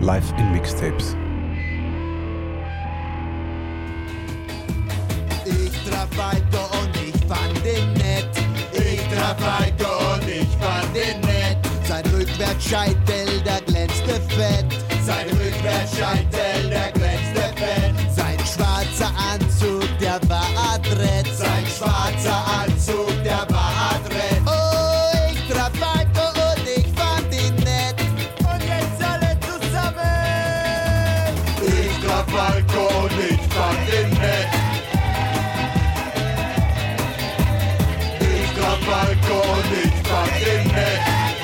live in Mixtapes. Ich traf Falco und ich fand ihn nett. Ich traf Falco und ich fand ihn nett. Sein Rückwärtsscheitel, der glänzte fett. Sein Rückwärtsscheitel, der glänzte fett. Sein schwarzer Anzug, der war adrett. Sein schwarzer Anzug, der war adrett. Oh, ich traf Falco und ich fand ihn nett. Und jetzt alle zusammen. Ich traf Falco und ich fand ihn nett. Ich traf Falco und ich fand ihn nett.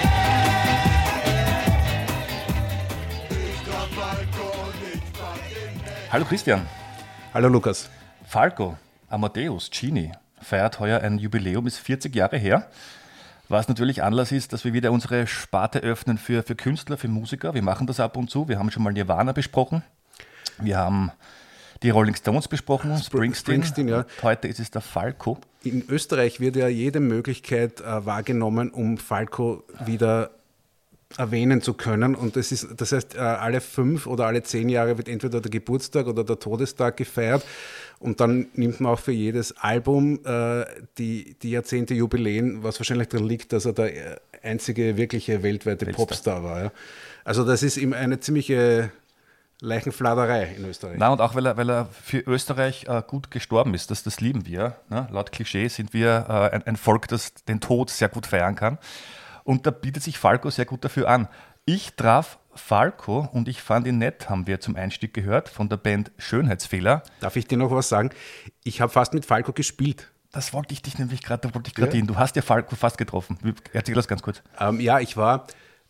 Hallo Christian. Hallo Lukas. Falco, Amadeus, Cini feiert heuer ein Jubiläum, ist 40 Jahre her. Was natürlich Anlass ist, dass wir wieder unsere Sparte öffnen für Künstler, für Musiker. Wir machen das ab und zu. Wir haben schon mal Nirvana besprochen. Wir haben die Rolling Stones besprochen, Springsteen. Ja. Heute ist es der Falco. In Österreich wird ja jede Möglichkeit wahrgenommen, um Falco wieder erwähnen zu können. Und das heißt, alle 5 oder alle 10 Jahre wird entweder der Geburtstag oder der Todestag gefeiert. Und dann nimmt man auch für jedes Album die Jahrzehnte Jubiläen, was wahrscheinlich daran liegt, dass er der einzige wirkliche weltweite Popstar war. Ja. Also das ist ihm eine ziemliche Leichenfladerei in Österreich. Na, und auch weil er für Österreich gut gestorben ist, das lieben wir. Ne? Laut Klischee sind wir ein Volk, das den Tod sehr gut feiern kann. Und da bietet sich Falco sehr gut dafür an. Ich traf Falco und ich fand ihn nett, haben wir zum Einstieg gehört, von der Band Schönheitsfehler. Darf ich dir noch was sagen? Ich habe fast mit Falco gespielt. Das wollte ich dich nämlich gerade hin. Du hast ja Falco fast getroffen. Erzähl das ganz kurz. Ja, ich war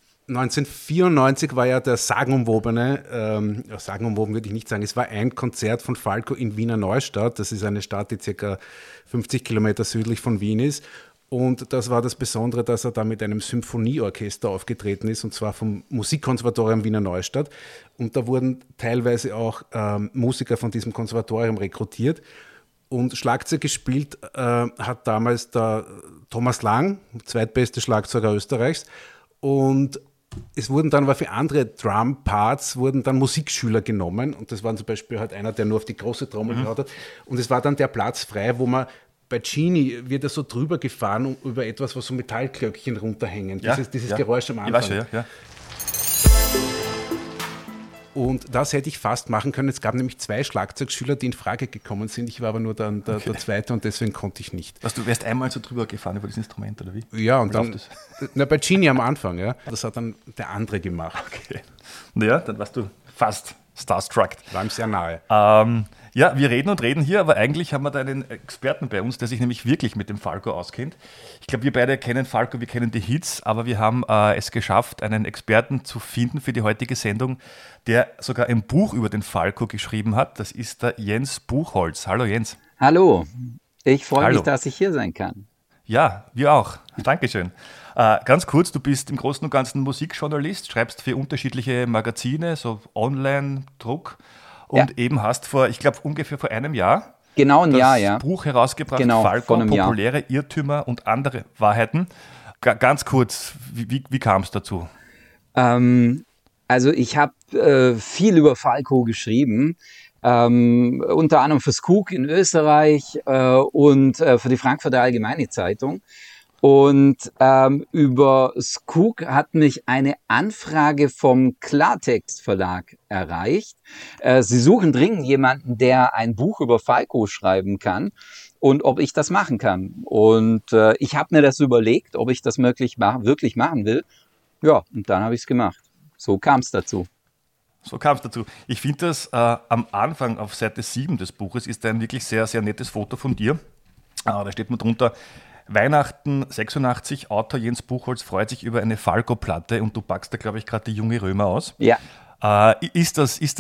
1994 war ja der sagenumwoben würde ich nicht sagen, es war ein Konzert von Falco in Wiener Neustadt. Das ist eine Stadt, die ca. 50 Kilometer südlich von Wien ist. Und das war das Besondere, dass er da mit einem Symphonieorchester aufgetreten ist, und zwar vom Musikkonservatorium Wiener Neustadt. Und da wurden teilweise auch Musiker von diesem Konservatorium rekrutiert. Und Schlagzeug gespielt hat damals der Thomas Lang, zweitbeste Schlagzeuger Österreichs. Und es wurden dann aber für andere Drum-Parts wurden dann Musikschüler genommen. Und das war zum Beispiel halt einer, der nur auf die große Trommel gehauen hat. Und es war dann der Platz frei, wo man bei Cini wird er so drüber gefahren über etwas, was so Metallglöckchen runterhängen. Ja, dieses Geräusch am Anfang. Ich weiß schon, ja. Und das hätte ich fast machen können. Es gab nämlich 2 Schlagzeugschüler, die in Frage gekommen sind. Ich war aber nur dann der Zweite und deswegen konnte ich nicht. Du wärst einmal so drüber gefahren über das Instrument, oder wie? Ja, und dann bei Cini am Anfang, ja. Das hat dann der andere gemacht. Okay. Naja, dann warst du fast starstruck. War ihm sehr nahe. Ja, wir reden hier, aber eigentlich haben wir da einen Experten bei uns, der sich nämlich wirklich mit dem Falco auskennt. Ich glaube, wir beide kennen Falco, wir kennen die Hits, aber wir haben es geschafft, einen Experten zu finden für die heutige Sendung, der sogar ein Buch über den Falco geschrieben hat. Das ist der Jens Buchholz. Hallo Jens. Hallo, ich freue mich, dass ich hier sein kann. Ja, wir auch. Dankeschön. Ganz kurz, du bist im Großen und Ganzen Musikjournalist, schreibst für unterschiedliche Magazine, so Online-Druck. Und eben hast ungefähr vor einem Jahr das Buch herausgebracht, Falco, populäre Irrtümer und andere Wahrheiten. Ganz kurz, wie kam es dazu? Also ich habe viel über Falco geschrieben, unter anderem für Skook in Österreich und für die Frankfurter Allgemeine Zeitung. Und über Skook hat mich eine Anfrage vom Klartext Verlag erreicht. Sie suchen dringend jemanden, der ein Buch über Falco schreiben kann und ob ich das machen kann. Und ich habe mir das überlegt, ob ich das wirklich machen will. Ja, und dann habe ich es gemacht. So kam es dazu. Ich finde das am Anfang auf Seite 7 des Buches ist ein wirklich sehr, sehr nettes Foto von dir. Da steht man drunter: Weihnachten 86, Autor Jens Buchholz freut sich über eine Falco-Platte und du packst da, glaube ich, gerade die junge Römer aus. Ja. Ist das, ich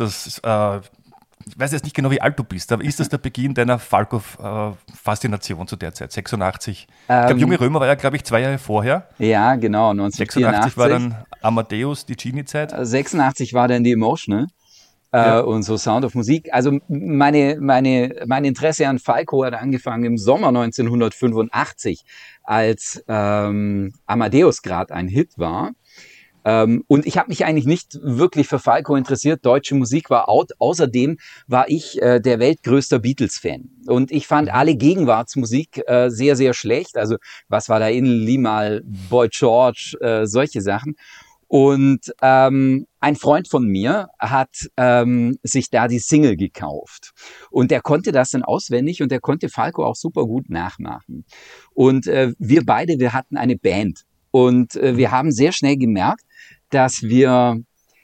weiß jetzt nicht genau, wie alt du bist, aber ist das der Beginn deiner Falco-Faszination zu der Zeit, 86? Ich glaube, junge Römer war ja, glaube ich, 2 Jahre vorher. Ja, genau, 1986. 86 war dann Amadeus, die Cini-Zeit. 86 war dann die Emotional. Und so Sound of Musik. Also mein Interesse an Falco hat angefangen im Sommer 1985, als Amadeus gerade ein Hit war. Und ich habe mich eigentlich nicht wirklich für Falco interessiert. Deutsche Musik war out. Außerdem war ich der weltgrößte Beatles-Fan. Und ich fand alle Gegenwartsmusik sehr, sehr schlecht. Also was war da in Limahl, Boy George, solche Sachen. Und ein Freund von mir hat sich da die Single gekauft. Und der konnte das dann auswendig und der konnte Falco auch super gut nachmachen. Und wir hatten eine Band. Und wir haben sehr schnell gemerkt, dass wir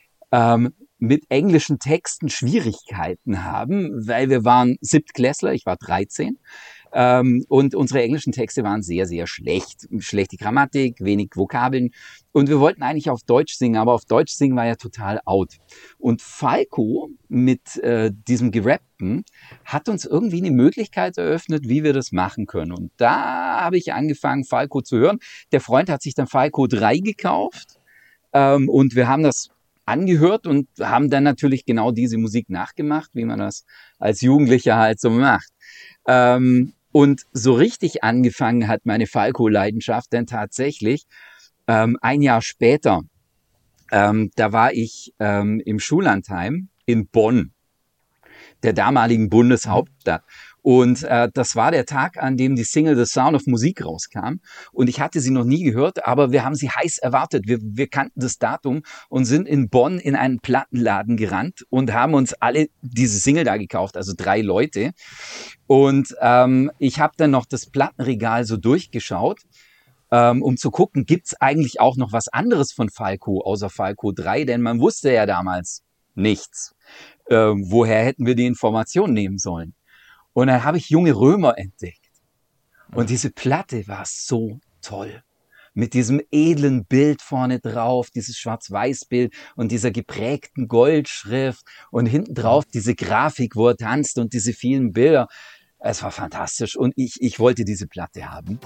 mit englischen Texten Schwierigkeiten haben, weil wir waren Siebtklässler, ich war 13. Und unsere englischen Texte waren sehr, sehr schlecht. Schlechte Grammatik, wenig Vokabeln. Und wir wollten eigentlich auf Deutsch singen, aber auf Deutsch singen war ja total out. Und Falco mit diesem Gerappten hat uns irgendwie eine Möglichkeit eröffnet, wie wir das machen können. Und da habe ich angefangen, Falco zu hören. Der Freund hat sich dann Falco 3 gekauft. Und wir haben das angehört und haben dann natürlich genau diese Musik nachgemacht, wie man das als Jugendlicher halt so macht. Und so richtig angefangen hat meine Falco-Leidenschaft dann tatsächlich ein Jahr später. Da war ich im Schullandheim in Bonn, der damaligen Bundeshauptstadt. Und das war der Tag, an dem die Single The Sound of Music rauskam. Und ich hatte sie noch nie gehört, aber wir haben sie heiß erwartet. Wir kannten das Datum und sind in Bonn in einen Plattenladen gerannt und haben uns alle diese Single da gekauft, also 3 Leute. Und ich habe dann noch das Plattenregal so durchgeschaut, um zu gucken, gibt's eigentlich auch noch was anderes von Falco, außer Falco 3? Denn man wusste ja damals nichts. Woher hätten wir die Informationen nehmen sollen? Und dann habe ich Junge Römer entdeckt. Und diese Platte war so toll. Mit diesem edlen Bild vorne drauf, dieses Schwarz-Weiß-Bild und dieser geprägten Goldschrift und hinten drauf diese Grafik, wo er tanzt und diese vielen Bilder. Es war fantastisch und ich wollte diese Platte haben.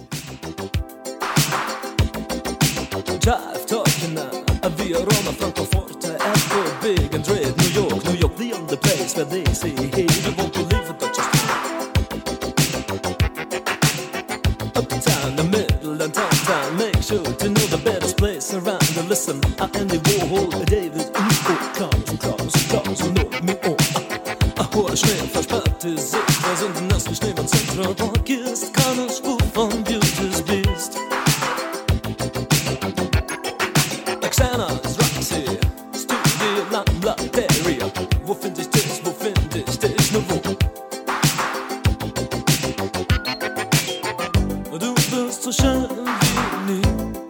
Jive talking via Roma, Francoforte, Apple, Big and Red, New York, the only place where they say, hey, you won't believe it, but just uptown, the middle and downtown, make sure to know the best place around and listen, Andy Warhol, David Klaus, und noch mir hoher Schnee, versperrte Sicht, wir sind im nassen Schnee, wenn Central Park ist, keine Spur von Beauty's Beast. Xana's Roxy, Studio Lambla Area. Wo find ich dich, nur wo? Du bist so schön wie nie.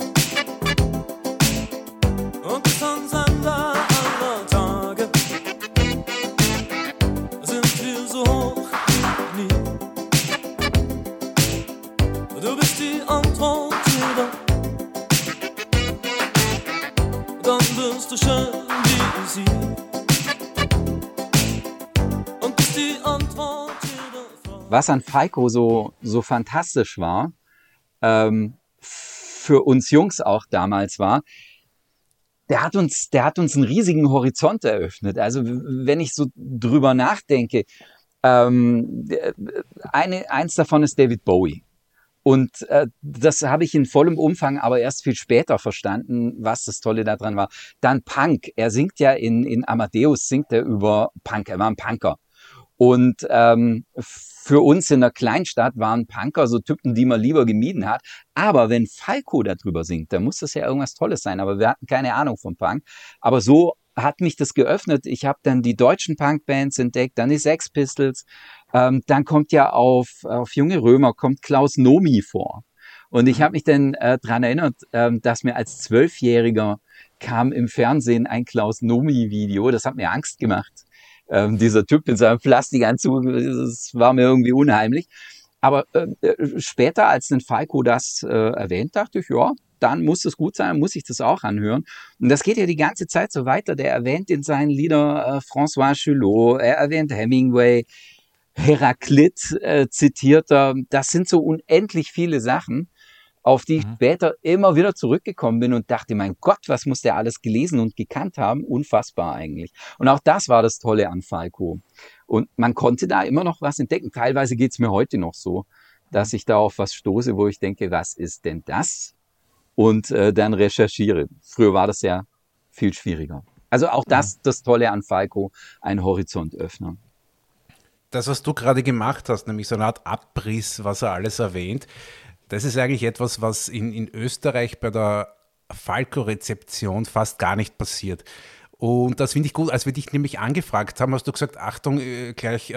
Und sonst aller Tage sind wir so hoch wie nie. Du bist die Antwort jeder. Dann wirst du schön wie sie. Und bist die Antwort jeder Frau. Was an Falco so fantastisch war, für uns Jungs auch damals war, der hat uns einen riesigen Horizont eröffnet. Also wenn ich so drüber nachdenke, eins davon ist David Bowie. Und das habe ich in vollem Umfang aber erst viel später verstanden, was das Tolle daran war. Dann Punk. Er singt ja in Amadeus, singt er über Punk. Er war ein Punker. Und für uns in der Kleinstadt waren Punker so Typen, die man lieber gemieden hat. Aber wenn Falco darüber singt, dann muss das ja irgendwas Tolles sein. Aber wir hatten keine Ahnung vom Punk. Aber so hat mich das geöffnet. Ich habe dann die deutschen Punkbands entdeckt, dann die Sex Pistols. Dann kommt ja auf Junge Römer kommt Klaus Nomi vor. Und ich habe mich dann daran erinnert, dass mir als 12-Jähriger kam im Fernsehen ein Klaus Nomi-Video. Das hat mir Angst gemacht. Dieser Typ in seinem Plastikanzug, das war mir irgendwie unheimlich. Aber später, als dann Falco das erwähnt, dachte ich, ja, dann muss es gut sein, muss ich das auch anhören. Und das geht ja die ganze Zeit so weiter. Der erwähnt in seinen Liedern François Chulot, er erwähnt Hemingway, Heraklit zitiert er. Das sind so unendlich viele Sachen, auf die ich später immer wieder zurückgekommen bin und dachte, mein Gott, was muss der alles gelesen und gekannt haben? Unfassbar eigentlich. Und auch das war das Tolle an Falco. Und man konnte da immer noch was entdecken. Teilweise geht's mir heute noch so, dass ich da auf was stoße, wo ich denke, was ist denn das? Und dann recherchiere. Früher war das ja viel schwieriger. Also auch das Tolle an Falco, ein Horizontöffner. Das, was du gerade gemacht hast, nämlich so eine Art Abriss, was er alles erwähnt, das ist eigentlich etwas, was in Österreich bei der Falco-Rezeption fast gar nicht passiert. Und das finde ich gut. Als wir dich nämlich angefragt haben, hast du gesagt, Achtung, gleich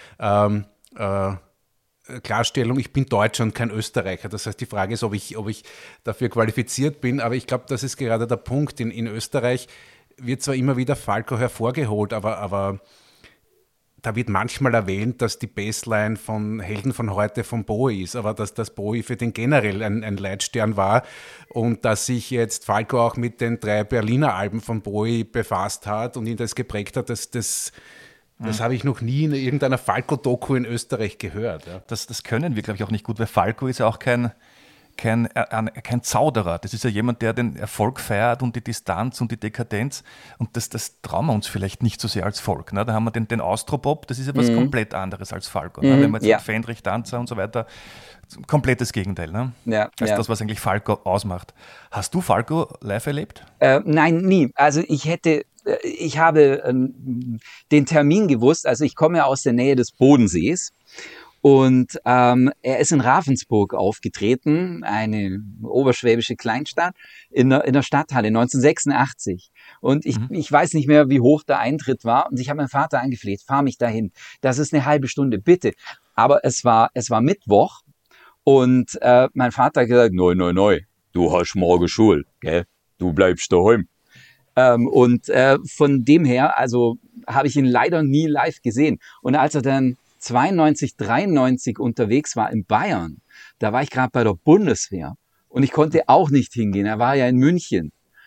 Klarstellung, ich bin Deutscher und kein Österreicher. Das heißt, die Frage ist, ob ich dafür qualifiziert bin. Aber ich glaube, das ist gerade der Punkt. In Österreich wird zwar immer wieder Falco hervorgeholt, aber da wird manchmal erwähnt, dass die Bassline von Helden von heute von Bowie ist, aber dass das Bowie für den generell ein Leitstern war und dass sich jetzt Falco auch mit den 3 Berliner Alben von Bowie befasst hat und ihn das geprägt hat, das habe ich noch nie in irgendeiner Falco-Doku in Österreich gehört. Ja. Das können wir, glaube ich, auch nicht gut, weil Falco ist ja auch kein Zauderer. Das ist ja jemand, der den Erfolg feiert und die Distanz und die Dekadenz. Und das trauen wir uns vielleicht nicht so sehr als Volk. Ne? Da haben wir den Austropop, das ist ja was komplett anderes als Falco. Ne? Wenn man jetzt mit Fendrich, Danzer und so weiter, komplettes Gegenteil. Ne? Das ist das, was eigentlich Falco ausmacht. Hast du Falco live erlebt? Nein, nie. Also ich habe den Termin gewusst, also ich komme ja aus der Nähe des Bodensees. Und er ist in Ravensburg aufgetreten, eine oberschwäbische Kleinstadt, in der Stadthalle 1986. Und ich weiß nicht mehr, wie hoch der Eintritt war. Und ich habe meinen Vater angefleht, fahr mich dahin. Das ist eine halbe Stunde, bitte. Aber es war Mittwoch und mein Vater hat gesagt, nein, du hast morgen Schule, gell? Du bleibst daheim. Von dem her, also habe ich ihn leider nie live gesehen. Und als er dann 92, 93 unterwegs war in Bayern, da war ich gerade bei der Bundeswehr und ich konnte auch nicht hingehen. Er war ja in München.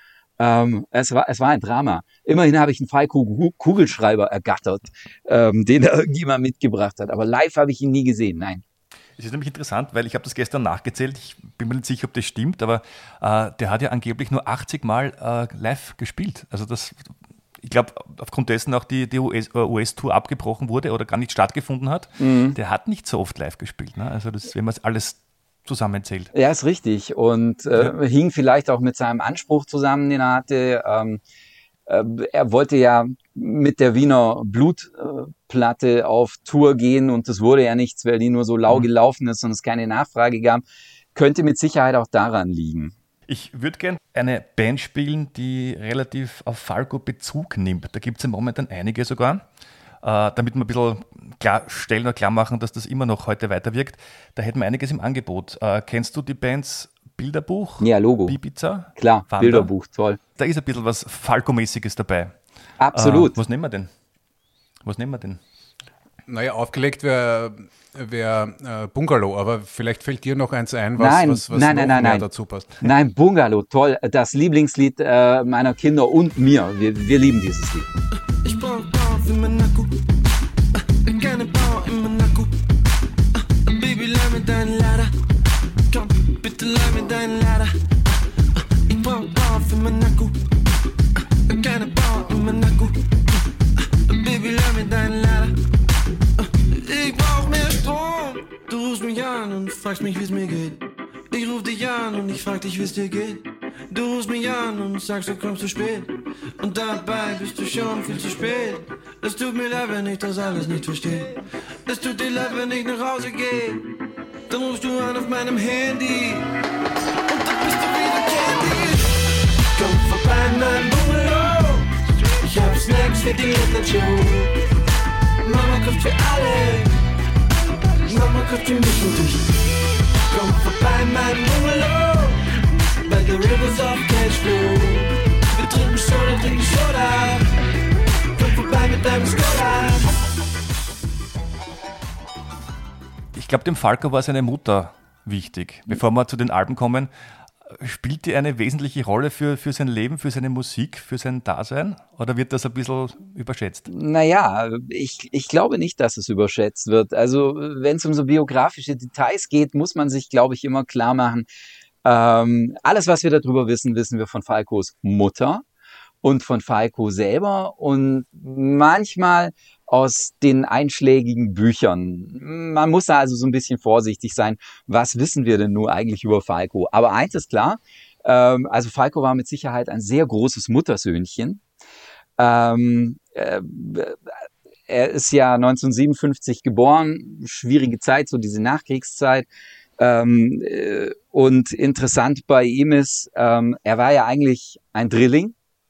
Es war ein Drama. Immerhin habe ich einen Falco-Kugelschreiber ergattert, den er irgendjemand mitgebracht hat. Aber live habe ich ihn nie gesehen, nein. Es ist nämlich interessant, weil ich habe das gestern nachgezählt, ich bin mir nicht sicher, ob das stimmt, aber der hat ja angeblich nur 80 Mal live gespielt. Also ich glaube, aufgrund dessen auch die US-Tour abgebrochen wurde oder gar nicht stattgefunden hat, der hat nicht so oft live gespielt. Ne? Also wenn man es alles zusammenzählt. Ja, ist richtig. Und hing vielleicht auch mit seinem Anspruch zusammen, den er hatte. Er wollte ja mit der Wiener Blutplatte auf Tour gehen und das wurde ja nichts, weil die nur so lau gelaufen ist und es keine Nachfrage gab. Könnte mit Sicherheit auch daran liegen. Ich würde gerne eine Band spielen, die relativ auf Falco Bezug nimmt. Da gibt es ja momentan einige sogar. Damit wir ein bisschen klar machen, dass das immer noch heute weiterwirkt. Da hätten wir einiges im Angebot. Kennst du die Bands Bilderbuch? Ja, Logo. Bibiza? Klar, Wander? Bilderbuch, toll. Da ist ein bisschen was Falco-mäßiges dabei. Absolut. Was nehmen wir denn? Naja, aufgelegt wäre Bungalow, aber vielleicht fällt dir noch eins ein, was nein. dazu passt. Nein, Bungalow, toll. Das Lieblingslied meiner Kinder und mir. Wir lieben dieses Lied. Ich brauch Bauer für mein Akku. Keine Bauer in mein Akku. Baby, leih mir deinen Lader. Komm, bitte leih mir deinen Lader. Ich brauch Bauer für mein Akku. Keine Bauer in mein Akku. Baby, leih mir deinen Lader. Ich brauch mehr Strom. Du rufst mich an und fragst mich, wie's mir geht. Ich ruf dich an und ich frag dich, wie's dir geht. Du rufst mich an und sagst, du kommst zu spät. Und dabei bist du schon viel zu spät. Es tut mir leid, wenn ich das alles nicht verstehe. Es tut dir leid, wenn ich nach Hause gehe. Dann rufst du an auf meinem Handy. Und dann bist du wieder Candy. Komm vorbei, mein Bungalow. Ich hab Snacks für die Late-Night-Show. Mama kocht für alle. Mama kocht für mich und dich. Komm vorbei, mein Bungalow. By the rivers of Cashflow. Wir trinken Soda. Komm vorbei mit deinem Skoda. Ich glaube, dem Falco war seine Mutter wichtig. Bevor wir zu den Alben kommen, spielt die eine wesentliche Rolle für sein Leben, für seine Musik, für sein Dasein? Oder wird das ein bisschen überschätzt? Naja, ich glaube nicht, dass es überschätzt wird. Also wenn es um so biografische Details geht, muss man sich, glaube ich, immer klar machen, alles, was wir darüber wissen, wissen wir von Falcos Mutter und von Falco selber und manchmal aus den einschlägigen Büchern. Man muss da also so ein bisschen vorsichtig sein. Was wissen wir denn nur eigentlich über Falco? Aber eins ist klar, Also Falco war mit Sicherheit ein sehr großes Muttersöhnchen. Er ist ja 1957 geboren, schwierige Zeit, so diese Nachkriegszeit. Und interessant bei ihm ist, er war ja eigentlich ein Drilling.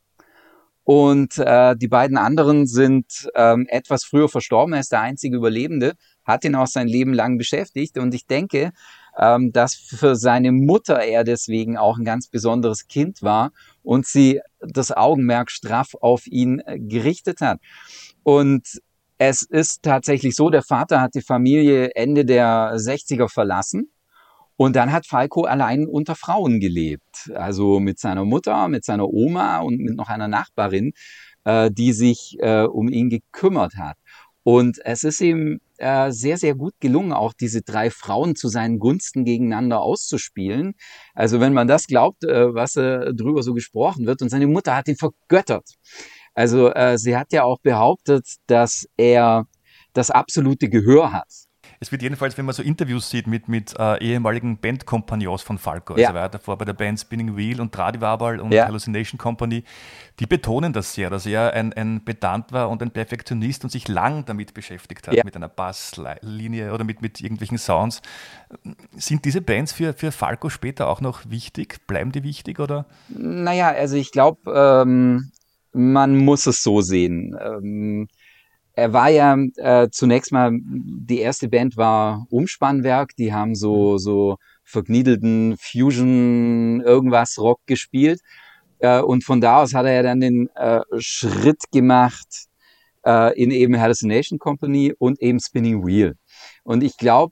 Und die beiden anderen sind etwas früher verstorben. Er ist der einzige Überlebende, hat ihn auch sein Leben lang beschäftigt. Und ich denke, dass für seine Mutter er deswegen auch ein ganz besonderes Kind war und sie das Augenmerk straff auf ihn gerichtet hat. Und es ist tatsächlich so, der Vater hat die Familie Ende der 60er verlassen. Und dann hat Falco allein unter Frauen gelebt, also mit seiner Mutter, mit seiner Oma und mit noch einer Nachbarin, die sich um ihn gekümmert hat. Und es ist ihm sehr, sehr gut gelungen, auch diese 3 Frauen zu seinen Gunsten gegeneinander auszuspielen. Also wenn man das glaubt, was drüber so gesprochen wird. Und seine Mutter hat ihn vergöttert. Also sie hat ja auch behauptet, dass er das absolute Gehör hat. Es wird jedenfalls, wenn man so Interviews sieht mit ehemaligen Bandkompagnons von Falco, Ja. also er war davor bei der Band Spinning Wheel und Tradivabalal und Ja. Hallucination Company, die betonen das sehr, dass er ein Pedant war und ein Perfektionist und sich lang damit beschäftigt hat, Ja. mit einer Basslinie oder mit irgendwelchen Sounds. Sind diese Bands für Falco später auch noch wichtig? Bleiben die wichtig oder? Naja, also ich glaube, man muss es so sehen. Er war ja zunächst mal, die erste Band war Umspannwerk, die haben so vergniedelten Fusion irgendwas Rock gespielt. Und von da aus hat er ja dann den Schritt gemacht in eben Hallucination Company und eben Spinning Wheel. Und ich glaube,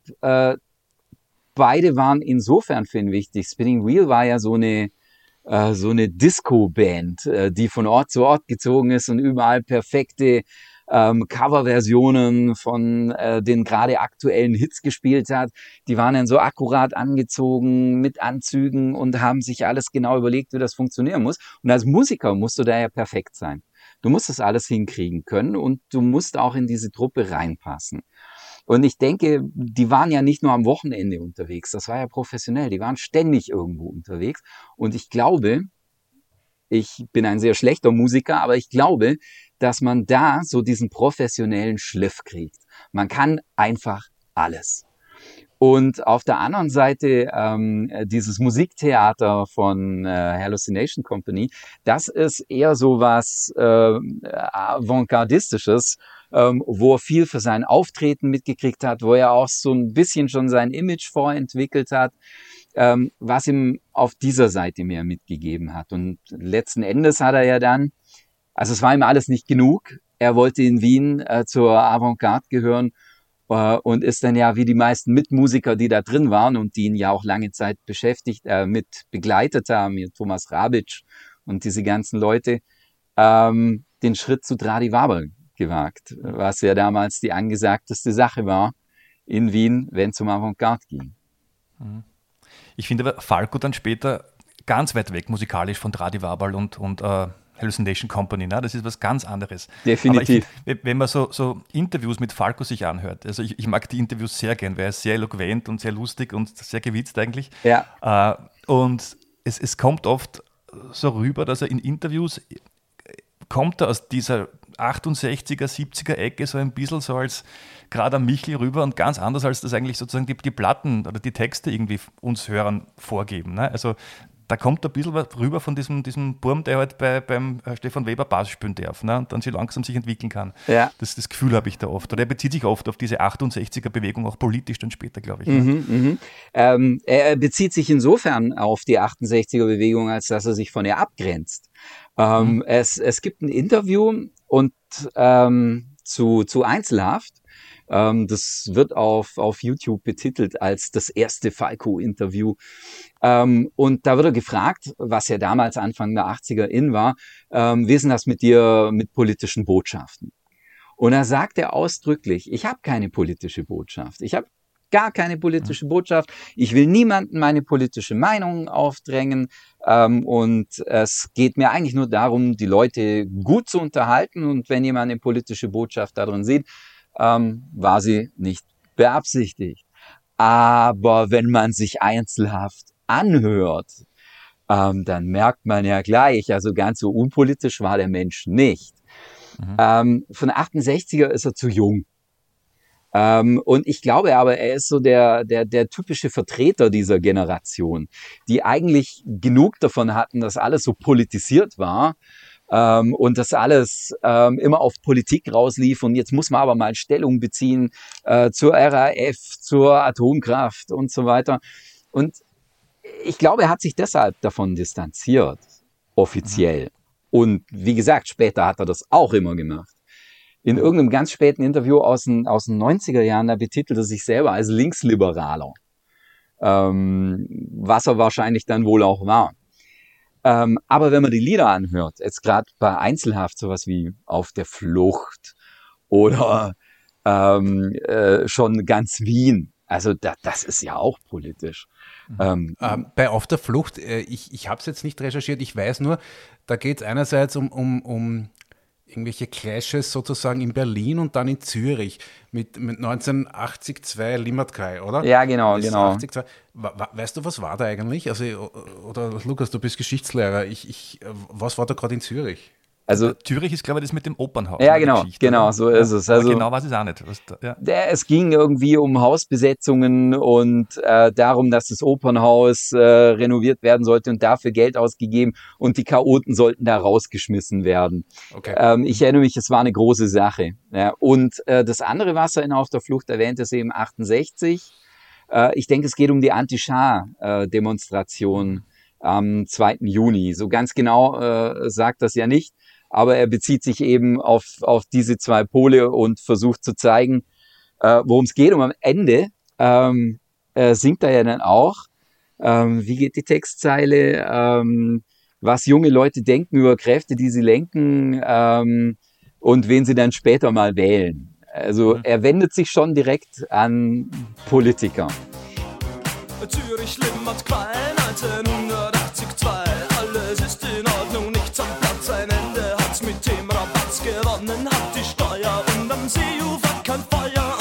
beide waren insofern für ihn wichtig. Spinning Wheel war ja so eine Disco-Band, die von Ort zu Ort gezogen ist und überall perfekte Coverversionen von den gerade aktuellen Hits gespielt hat. Die waren dann so akkurat angezogen mit Anzügen und haben sich alles genau überlegt, wie das funktionieren muss. Und als Musiker musst du da ja perfekt sein. Du musst das alles hinkriegen können und du musst auch in diese Truppe reinpassen. Und ich denke, die waren ja nicht nur am Wochenende unterwegs, das war ja professionell, die waren ständig irgendwo unterwegs. Und ich glaube, ich bin ein sehr schlechter Musiker, aber ich glaube, dass man da so diesen professionellen Schliff kriegt. Man kann einfach alles. Und auf der anderen Seite dieses Musiktheater von Hallucination Company, das ist eher so was Avantgardistisches, wo er viel für sein Auftreten mitgekriegt hat, wo er auch so ein bisschen schon sein Image vorentwickelt hat, was ihm auf dieser Seite mehr mitgegeben hat. Und letzten Endes hat er ja dann, also es war ihm alles nicht genug, er wollte in Wien zur Avantgarde gehören und ist dann ja wie die meisten Mitmusiker, die da drin waren und die ihn ja auch lange Zeit beschäftigt, mit begleitet haben, wie Thomas Rabitsch und diese ganzen Leute, den Schritt zu Tradivabalal gewagt, was ja damals die angesagteste Sache war in Wien, wenn es um Avantgarde ging. Ich finde aber Falco dann später ganz weit weg musikalisch von Tradivabalal und Hallucination Company, ne? Das ist was ganz anderes. Definitiv. Aber ich find, wenn man so Interviews mit Falco sich anhört, also ich mag die Interviews sehr gern, weil er ist sehr eloquent und sehr lustig und sehr gewitzt eigentlich. Ja. Und es kommt oft so rüber, dass er in Interviews kommt er aus dieser 68er, 70er Ecke so ein bisschen so als gerade am Michel rüber und ganz anders, als das eigentlich sozusagen die Platten oder die Texte irgendwie uns Hörern vorgeben. Ne? Also da kommt ein bisschen was rüber von diesem Burm, der halt beim Stefan Weber Bass spielen darf, ne? Und dann so langsam sich entwickeln kann. Ja. Das Gefühl habe ich da oft. Oder er bezieht sich oft auf diese 68er-Bewegung, auch politisch dann später, glaube ich. Ne? Er bezieht sich insofern auf die 68er-Bewegung, als dass er sich von ihr abgrenzt. Es gibt ein Interview und zu Einzelhaft. Das wird auf YouTube betitelt als das erste Falco-Interview. Und da wird er gefragt, was ja damals Anfang der 80er in war, wie ist denn das mit dir mit politischen Botschaften? Und da sagt er ausdrücklich, ich habe keine politische Botschaft. Ich habe gar keine politische Botschaft. Ich will niemandem meine politische Meinung aufdrängen. Und es geht mir eigentlich nur darum, die Leute gut zu unterhalten. Und wenn jemand eine politische Botschaft darin sieht, war sie nicht beabsichtigt. Aber wenn man sich Einzelhaft anhört, dann merkt man ja gleich, also ganz so unpolitisch war der Mensch nicht. Von 68er ist er zu jung. Und ich glaube aber, er ist so der typische Vertreter dieser Generation, die eigentlich genug davon hatten, dass alles so politisiert war, und das alles immer auf Politik rauslief. Und jetzt muss man aber mal Stellung beziehen zur RAF, zur Atomkraft und so weiter. Und ich glaube, er hat sich deshalb davon distanziert, offiziell. Und wie gesagt, später hat er das auch immer gemacht. In irgendeinem ganz späten Interview aus den 90er Jahren, da betitelt er sich selber als Linksliberaler. Was er wahrscheinlich dann wohl auch war. Aber wenn man die Lieder anhört, jetzt gerade bei Einzelhaft, sowas wie Auf der Flucht oder schon ganz Wien, also das ist ja auch politisch. Bei Auf der Flucht, ich habe es jetzt nicht recherchiert, ich weiß nur, da geht es einerseits um irgendwelche Clashes sozusagen in Berlin und dann in Zürich mit 1982 Limmatkai, oder? Ja, genau. 82. Weißt du, was war da eigentlich? Also, oder Lukas, du bist Geschichtslehrer. Was war da gerade in Zürich? Also Zürich ist, glaube ich, das mit dem Opernhaus. Ja, genau, so ist es. Also, genau weiß ich es auch nicht. Es ging irgendwie um Hausbesetzungen und darum, dass das Opernhaus renoviert werden sollte und dafür Geld ausgegeben und die Chaoten sollten da rausgeschmissen werden. Okay. Ich erinnere mich, es war eine große Sache. Ja. Und das andere, was er in Auf der Flucht erwähnt, ist eben 68. Ich denke, es geht um die Anti-Schah-Demonstration am 2. Juni. So ganz genau sagt das ja nicht. Aber er bezieht sich eben auf diese zwei Pole und versucht zu zeigen, worum es geht. Und am Ende singt er ja dann auch, wie geht die Textzeile, was junge Leute denken über Kräfte, die sie lenken, und wen sie dann später mal wählen. Also er wendet sich schon direkt an Politiker. Zürich Limmatkai 1982, alles ist in Ordnung, nichts am Platz, ein Ende hat's mit dem Rabatz gewonnen, hat die Steuer und am Seeufer kein Feuer.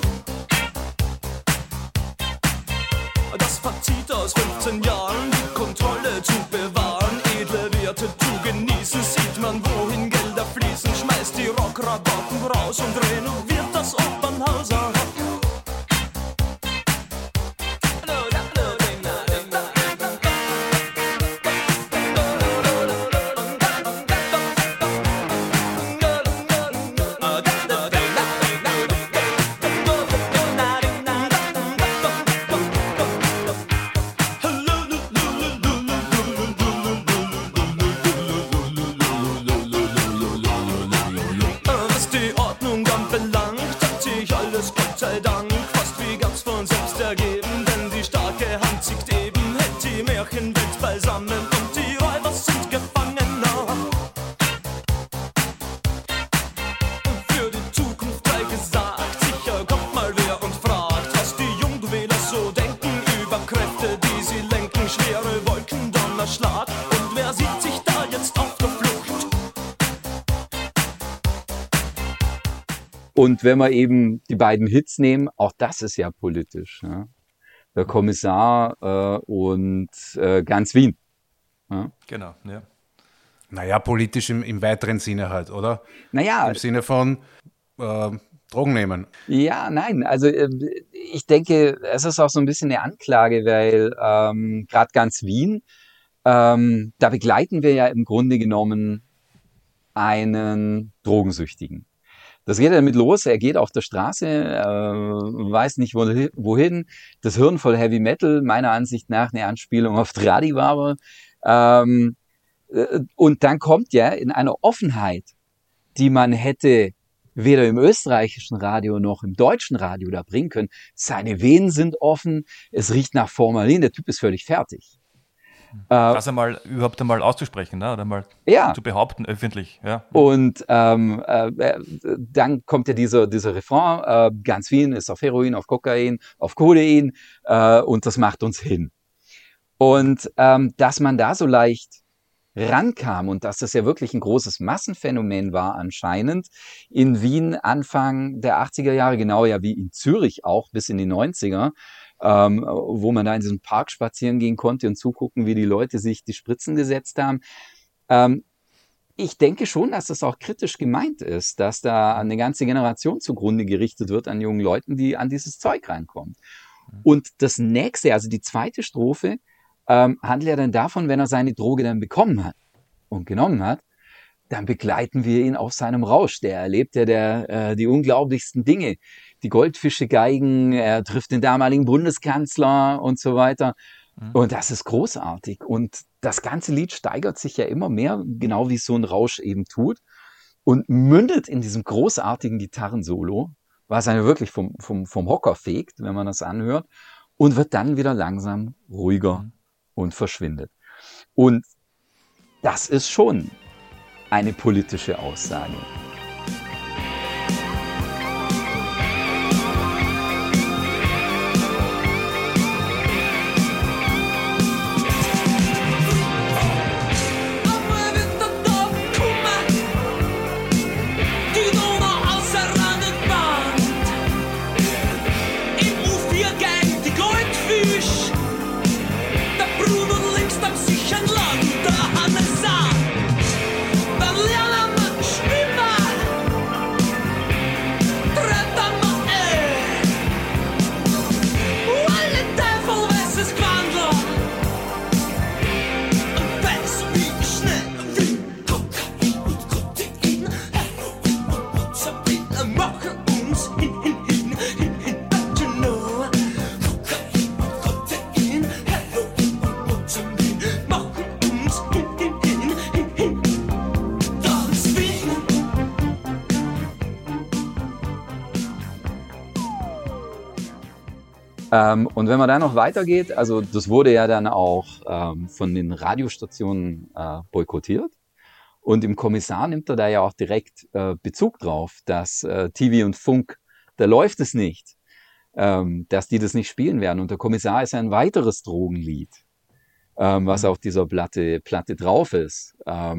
Das Fazit aus 15 Jahren, die Kontrolle zu bewahren, edle Werte zu genießen, sieht man, wohin Gelder fließen, schmeißt die Rockrabatten raus und renoviert das Opernhaus. Und wenn wir eben die beiden Hits nehmen, auch das ist ja politisch. Ja? Der Kommissar und ganz Wien. Ja? Genau, ja. Naja, politisch im weiteren Sinne halt, oder? Naja. Im Sinne von Drogen nehmen. Ja, nein, also ich denke, es ist auch so ein bisschen eine Anklage, weil gerade ganz Wien, da begleiten wir ja im Grunde genommen einen Drogensüchtigen. Das geht damit los, er geht auf der Straße, weiß nicht wohin, das Hirn voll Heavy Metal, meiner Ansicht nach eine Anspielung auf Stradivar. Und dann kommt ja in einer Offenheit, die man hätte weder im österreichischen Radio noch im deutschen Radio da bringen können. Seine Venen sind offen, es riecht nach Formalin, der Typ ist völlig fertig. Das überhaupt einmal auszusprechen, ne? Oder mal zu behaupten öffentlich. Ja. Und dann kommt ja dieser Refrain, ganz Wien ist auf Heroin, auf Kokain, auf Codein, und das macht uns hin. Und dass man da so leicht rankam und dass das ja wirklich ein großes Massenphänomen war anscheinend, in Wien Anfang der 80er Jahre, genau ja wie in Zürich auch bis in die 90er, wo man da in diesem Park spazieren gehen konnte und zugucken, wie die Leute sich die Spritzen gesetzt haben. Ich denke schon, dass das auch kritisch gemeint ist, dass da eine ganze Generation zugrunde gerichtet wird an jungen Leuten, die an dieses Zeug reinkommen. Und das nächste, also die zweite Strophe, handelt ja dann davon, wenn er seine Droge dann bekommen hat und genommen hat, dann begleiten wir ihn auf seinem Rausch. Der erlebt ja die unglaublichsten Dinge. Die Goldfische geigen, er trifft den damaligen Bundeskanzler und so weiter. Und das ist großartig. Und das ganze Lied steigert sich ja immer mehr, genau wie so ein Rausch eben tut, und mündet in diesem großartigen Gitarrensolo, was einen wirklich vom Hocker fegt, wenn man das anhört, und wird dann wieder langsam ruhiger und verschwindet. Und das ist schon eine politische Aussage. Und wenn man da noch weitergeht, also das wurde ja dann auch von den Radiostationen boykottiert. Und im Kommissar nimmt er da ja auch direkt Bezug drauf, dass TV und Funk, da läuft es nicht, dass die das nicht spielen werden. Und der Kommissar ist ein weiteres Drogenlied, was auf dieser Platte drauf ist.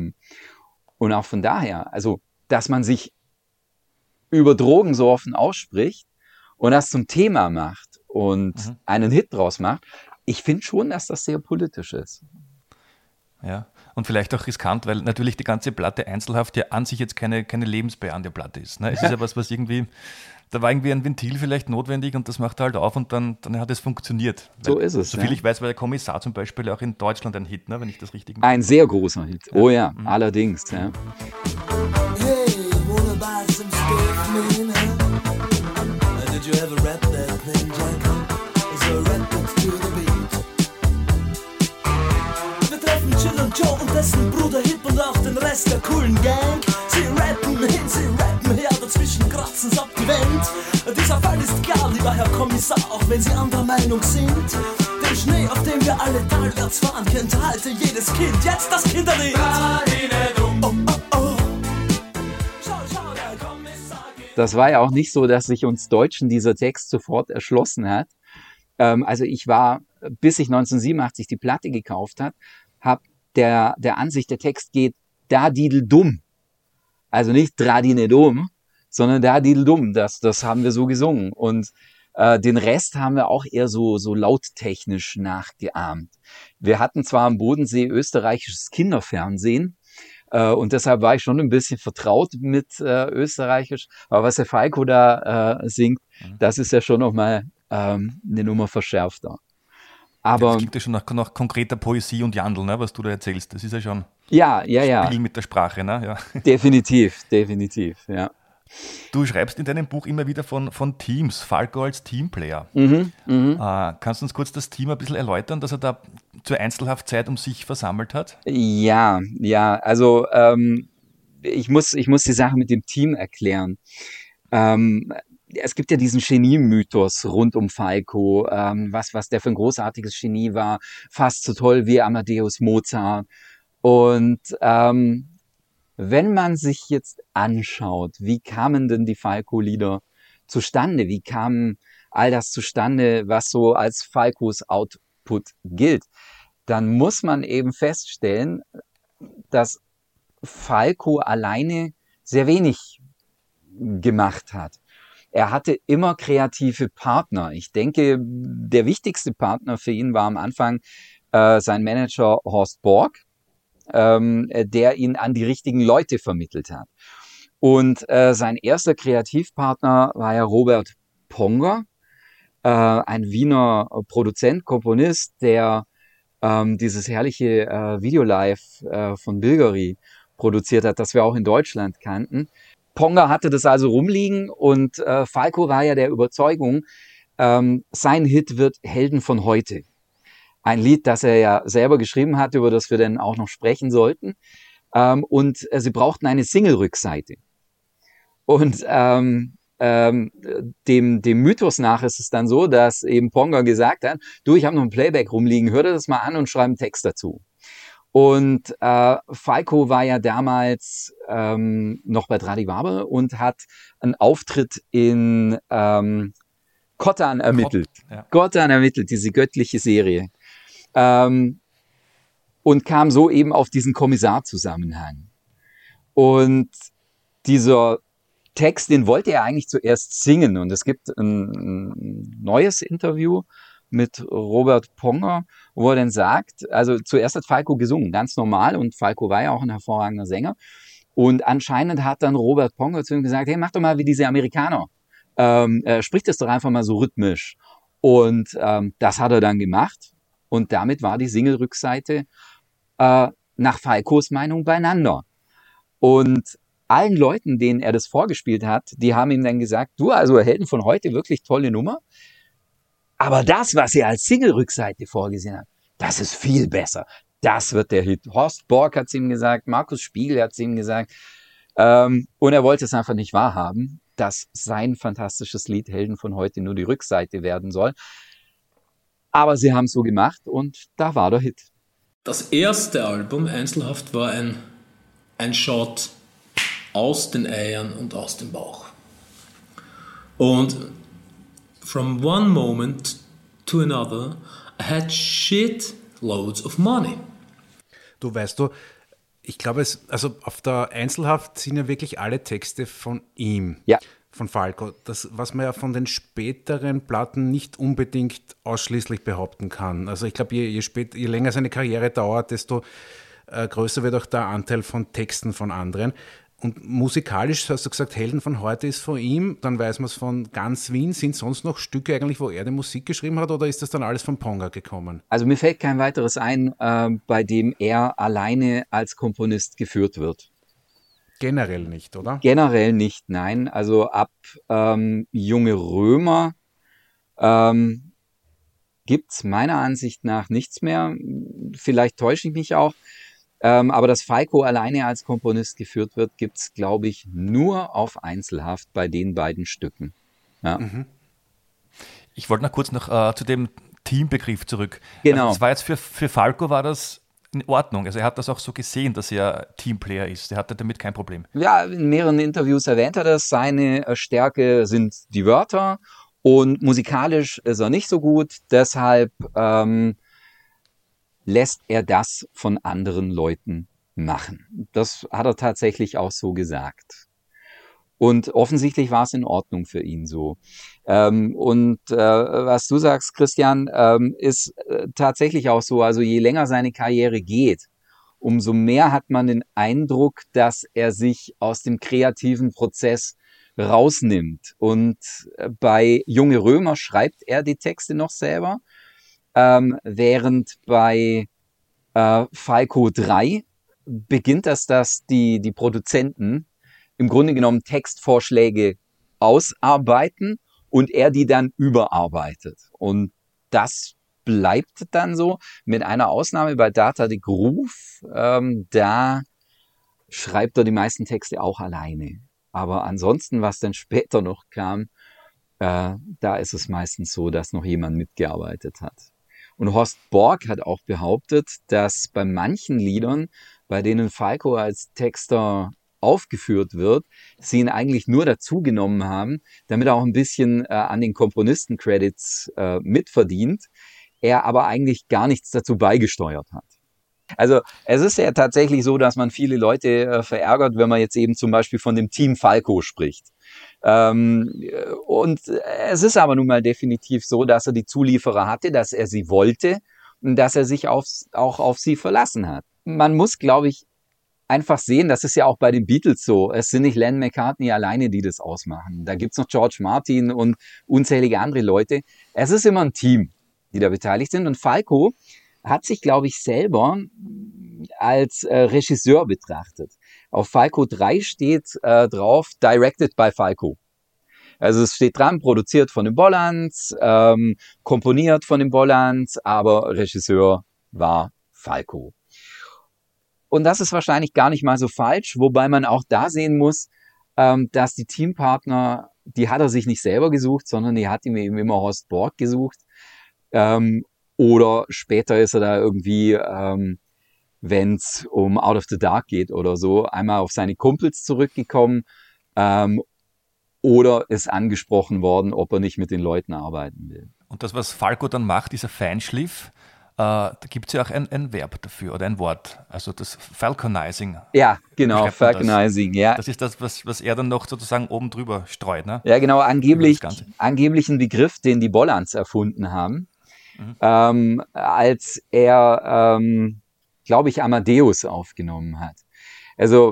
Und auch von daher, also dass man sich über Drogen so offen ausspricht und das zum Thema macht und einen Hit draus macht, ich finde schon, dass das sehr politisch ist. Ja, und vielleicht auch riskant, weil natürlich die ganze Platte Einzelhaft ja an sich jetzt keine lebensbejahende Platte ist. Ne? Es ist ja was irgendwie, da war irgendwie ein Ventil vielleicht notwendig und das macht er halt auf und dann hat es funktioniert. So ist es. Soviel ich weiß, war der Kommissar zum Beispiel auch in Deutschland ein Hit, ne? Wenn ich das richtig mache. Ein sehr großer Hit. Oh ja, allerdings. Ja. Hey, wanna buy some stuff, man? Huh? Did you ever rap that thing, Jack? So rap it to the beat. Wir treffen Chill und Joe und dessen Bruder Hip und auch den Rest der coolen Gang. Sie rappen hin, sie rappen her, dazwischen kratzen's ab die Wand. Dieser Fall ist klar, lieber Herr Kommissar, auch wenn Sie anderer Meinung sind. Den Schnee, auf dem wir alle talwärts fahren, kennt halte jedes Kind. Jetzt das Kinderlied. Oh, oh, oh. Das war ja auch nicht so, dass sich uns Deutschen dieser Text sofort erschlossen hat. Also ich war, bis ich 1987 die Platte gekauft habe der Ansicht, der Text geht da didel dumm. Also nicht dradine dumm, sondern da didel dumm. Das haben wir so gesungen. Und den Rest haben wir auch eher so lauttechnisch nachgeahmt. Wir hatten zwar am Bodensee österreichisches Kinderfernsehen, und deshalb war ich schon ein bisschen vertraut mit Österreichisch. Aber was der Falco da singt, das ist ja schon nochmal eine Nummer verschärfter. Aber das klingt ja schon nach konkreter Poesie und Jandl, ne, was du da erzählst. Das ist ja schon ja. Spiel mit der Sprache. Ne? Ja. Definitiv, ja. Du schreibst in deinem Buch immer wieder von Teams, Falco als Teamplayer. Kannst du uns kurz das Team ein bisschen erläutern, dass er da zur Einzelhaftzeit um sich versammelt hat? Ja, also ich muss die Sache mit dem Team erklären. Es gibt ja diesen Genie-Mythos rund um Falco, was der für ein großartiges Genie war, fast so toll wie Amadeus Mozart. Und wenn man sich jetzt anschaut, wie kamen denn die Falco-Lieder zustande? Wie kam all das zustande, was so als Falcos Output gilt? Dann muss man eben feststellen, dass Falco alleine sehr wenig gemacht hat. er hatte immer kreative Partner. Ich denke, der wichtigste Partner für ihn war am Anfang sein Manager Horst Borg, der ihn an die richtigen Leute vermittelt hat. Und sein erster Kreativpartner war ja Robert Ponger, ein Wiener Produzent, Komponist, der dieses herrliche Video-Live von Bilgeri produziert hat, das wir auch in Deutschland kannten. Ponger hatte das also rumliegen und Falco war ja der Überzeugung, sein Hit wird Helden von heute. Ein Lied, das er ja selber geschrieben hat, über das wir dann auch noch sprechen sollten. Und sie brauchten eine Single-Rückseite. Und dem Mythos nach ist es dann so, dass eben Ponger gesagt hat, du, ich habe noch ein Playback rumliegen, hör dir das mal an und schreib einen Text dazu. Und Falco war ja damals noch bei Stradivari und hat einen Auftritt in Cottan ermittelt. Cottan ermittelt, diese göttliche Serie. Und kam so eben auf diesen Kommissarzusammenhang. Und dieser Text, den wollte er eigentlich zuerst singen. Und es gibt ein neues Interview mit Robert Ponger, wo er dann sagt, also zuerst hat Falco gesungen, ganz normal, und Falco war ja auch ein hervorragender Sänger. Und anscheinend hat dann Robert Ponger zu ihm gesagt, hey, mach doch mal wie diese Amerikaner. Sprich das doch einfach mal so rhythmisch. Und das hat er dann gemacht. Und damit war die Single-Rückseite nach Falcos Meinung beieinander. Und allen Leuten, denen er das vorgespielt hat, die haben ihm dann gesagt, du, also Helden von heute, wirklich tolle Nummer. Aber das, was er als Single-Rückseite vorgesehen hat, das ist viel besser. Das wird der Hit. Horst Borg hat es ihm gesagt, Markus Spiegel hat es ihm gesagt. Und er wollte es einfach nicht wahrhaben, dass sein fantastisches Lied Helden von heute nur die Rückseite werden soll. Aber sie haben es so gemacht und da war der Hit. Das erste Album, Einzelhaft, war ein Shot aus den Eiern und aus dem Bauch. Und from one moment to another, I had shit loads of money. Du, weißt du, ich glaube, also auf der Einzelhaft sind ja wirklich alle Texte von ihm. Ja. Von Falco. Das, was man ja von den späteren Platten nicht unbedingt ausschließlich behaupten kann. Also ich glaube, je länger seine Karriere dauert, desto größer wird auch der Anteil von Texten von anderen. Und musikalisch, hast du gesagt, Helden von heute ist von ihm, dann weiß man es von ganz Wien. Sind sonst noch Stücke eigentlich, wo er die Musik geschrieben hat, oder ist das dann alles von Ponger gekommen? Also mir fällt kein weiteres ein, bei dem er alleine als Komponist geführt wird. Generell nicht, oder? Generell nicht, nein. Also ab Junge Römer gibt's meiner Ansicht nach nichts mehr. Vielleicht täusche ich mich auch. Aber dass Falco alleine als Komponist geführt wird, gibt's, glaube ich, nur auf Einzelhaft bei den beiden Stücken. Ja. Mhm. Ich wollte noch kurz zu dem Teambegriff zurück. Genau. Also das war jetzt für Falco war das in Ordnung. Also er hat das auch so gesehen, dass er Teamplayer ist. Er hatte damit kein Problem. Ja, in mehreren Interviews erwähnt er das. Seine Stärke sind die Wörter und musikalisch ist er nicht so gut. Deshalb lässt er das von anderen Leuten machen. Das hat er tatsächlich auch so gesagt. Und offensichtlich war es in Ordnung für ihn so. Was du sagst, Christian, ist tatsächlich auch so. Also je länger seine Karriere geht, umso mehr hat man den Eindruck, dass er sich aus dem kreativen Prozess rausnimmt. Und bei Junge Römer schreibt er die Texte noch selber, während bei Falco 3 beginnt dass die Produzenten im Grunde genommen Textvorschläge ausarbeiten und er die dann überarbeitet. Und das bleibt dann so, mit einer Ausnahme bei Data de Groove, da schreibt er die meisten Texte auch alleine. Aber ansonsten, was dann später noch kam, da ist es meistens so, dass noch jemand mitgearbeitet hat. Und Horst Borg hat auch behauptet, dass bei manchen Liedern, bei denen Falco als Texter aufgeführt wird, sie ihn eigentlich nur dazugenommen haben, damit er auch ein bisschen an den Komponisten-Credits mitverdient, er aber eigentlich gar nichts dazu beigesteuert hat. Also es ist ja tatsächlich so, dass man viele Leute verärgert, wenn man jetzt eben zum Beispiel von dem Team Falco spricht. Und es ist aber nun mal definitiv so, dass er die Zulieferer hatte, dass er sie wollte und dass er sich auch auf sie verlassen hat. Man muss, glaube ich, einfach sehen, das ist ja auch bei den Beatles so. Es sind nicht Lennon McCartney alleine, die das ausmachen. Da gibt's noch George Martin und unzählige andere Leute. Es ist immer ein Team, die da beteiligt sind. Und Falco hat sich, glaube ich, selber als Regisseur betrachtet. Auf Falco 3 steht drauf, directed by Falco. Also es steht dran, produziert von den Bollands, komponiert von den Bollands, aber Regisseur war Falco. Und das ist wahrscheinlich gar nicht mal so falsch, wobei man auch da sehen muss, dass die Teampartner, die hat er sich nicht selber gesucht, sondern die hat ihm eben immer Horst Borg gesucht. Oder später ist er da irgendwie, wenn es um Out of the Dark geht oder so, einmal auf seine Kumpels zurückgekommen oder ist angesprochen worden, ob er nicht mit den Leuten arbeiten will. Und das, was Falco dann macht, dieser Feinschliff, da gibt es ja auch ein Verb dafür oder ein Wort, also das Falconizing. Ja, genau, Falconizing, ja. Das ist das, was er dann noch sozusagen oben drüber streut, ne? Ja, genau, angeblich ein Begriff, den die Bollands erfunden haben, als er, glaube ich, Amadeus aufgenommen hat. Also,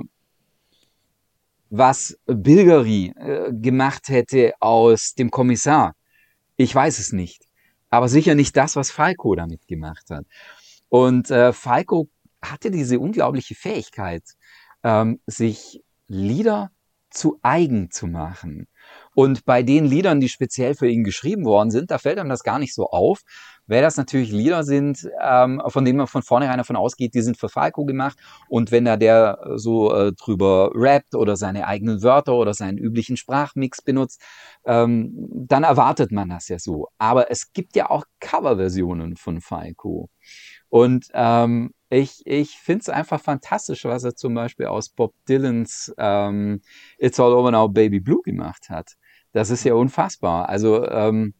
was Bilgeri gemacht hätte aus dem Kommissar, ich weiß es nicht. Aber sicher nicht das, was Falco damit gemacht hat. Und Falco hatte diese unglaubliche Fähigkeit, sich Lieder zu eigen zu machen. Und bei den Liedern, die speziell für ihn geschrieben worden sind, da fällt einem das gar nicht so auf, weil das natürlich Lieder sind, von denen man von vornherein davon ausgeht, die sind für Falco gemacht. Und wenn der so drüber rappt oder seine eigenen Wörter oder seinen üblichen Sprachmix benutzt, dann erwartet man das ja so. Aber es gibt ja auch Coverversionen von Falco. Und ich finde es einfach fantastisch, was er zum Beispiel aus Bob Dylans It's All Over Now, Baby Blue gemacht hat. Das ist ja unfassbar. Also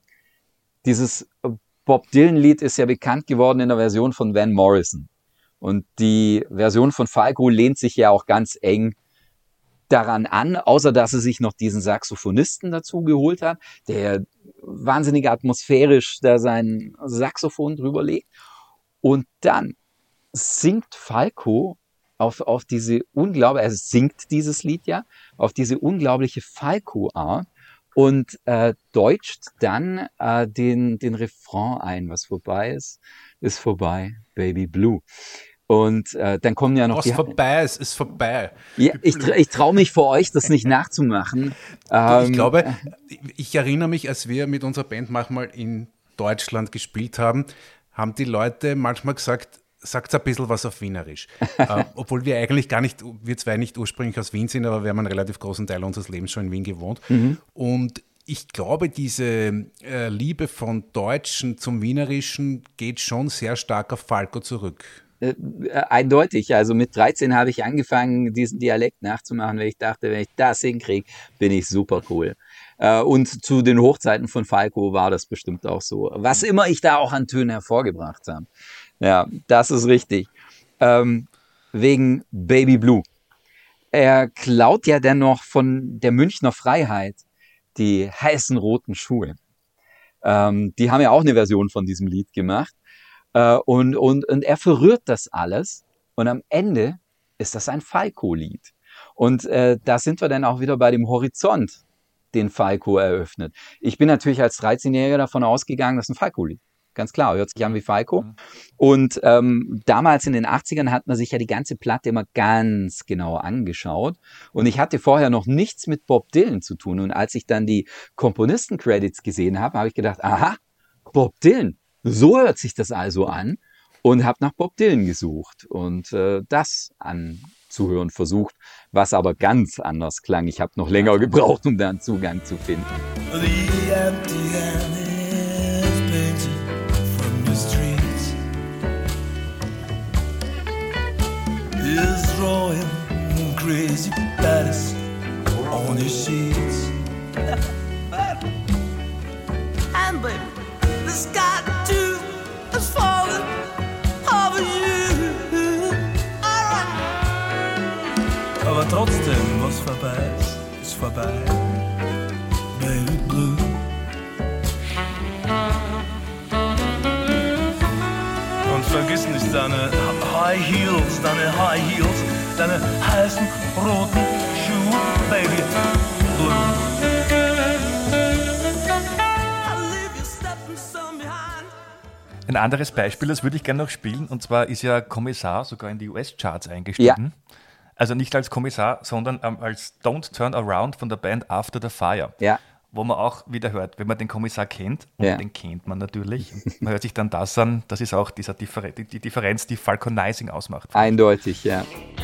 dieses Bob Dylan-Lied ist ja bekannt geworden in der Version von Van Morrison. Und die Version von Falco lehnt sich ja auch ganz eng daran an, außer dass er sich noch diesen Saxophonisten dazu geholt hat, der wahnsinnig atmosphärisch da sein Saxophon drüber legt. Und dann singt Falco auf diese unglaubliche, er singt dieses Lied ja, auf diese unglaubliche Falco-Art und deutscht dann den Refrain ein, was vorbei ist vorbei, Baby Blue. Und dann kommen ja noch was vorbei ist vorbei. Ja, ich traue mich vor euch, das nicht nachzumachen. Ich glaube, ich erinnere mich, als wir mit unserer Band manchmal in Deutschland gespielt haben die Leute manchmal gesagt, sagt ein bisschen was auf Wienerisch. Obwohl wir eigentlich wir zwei nicht ursprünglich aus Wien sind, aber wir haben einen relativ großen Teil unseres Lebens schon in Wien gewohnt. Mhm. Und ich glaube, diese Liebe von Deutschen zum Wienerischen geht schon sehr stark auf Falco zurück. Eindeutig. Also mit 13 habe ich angefangen, diesen Dialekt nachzumachen, weil ich dachte, wenn ich das hinkriege, bin ich super cool. Und zu den Hochzeiten von Falco war das bestimmt auch so. Was immer ich da auch an Tönen hervorgebracht habe. Ja, das ist richtig. Wegen Baby Blue. Er klaut ja dennoch von der Münchner Freiheit die heißen roten Schuhe. Die haben ja auch eine Version von diesem Lied gemacht. Und er verrührt das alles. Und am Ende ist das ein Falco-Lied. Und da sind wir dann auch wieder bei dem Horizont, den Falco eröffnet. Ich bin natürlich als 13-Jähriger davon ausgegangen, das ist ein Falco-Lied. Ganz klar, hört sich an wie Falco. Und damals in den 80ern hat man sich ja die ganze Platte immer ganz genau angeschaut. Und ich hatte vorher noch nichts mit Bob Dylan zu tun. Und als ich dann die Komponisten-Credits gesehen habe, habe ich gedacht, aha, Bob Dylan, so hört sich das also an. Und habe nach Bob Dylan gesucht und das anzuhören versucht, was aber ganz anders klang. Ich habe noch länger gebraucht, um da einen Zugang zu finden. The empty hand is painted from the streets, is drawing crazy patterns on the sheets. And baby, the sky too is falling over you. Alright. Aber trotzdem, was vorbei ist vorbei. baby blue. Und vergiss nicht deine High Heels, deine heißen roten Schuhe, baby blue. Ein anderes Beispiel, das würde ich gerne noch spielen, und zwar ist ja Kommissar sogar in die US-Charts eingestiegen. Ja. Also nicht als Kommissar, sondern als Don't Turn Around von der Band After the Fire. Ja. Wo man auch wieder hört, wenn man den Kommissar kennt, und den kennt man natürlich, man hört sich dann das an, das ist auch die Differenz, die Falconizing ausmacht. Eindeutig, ja.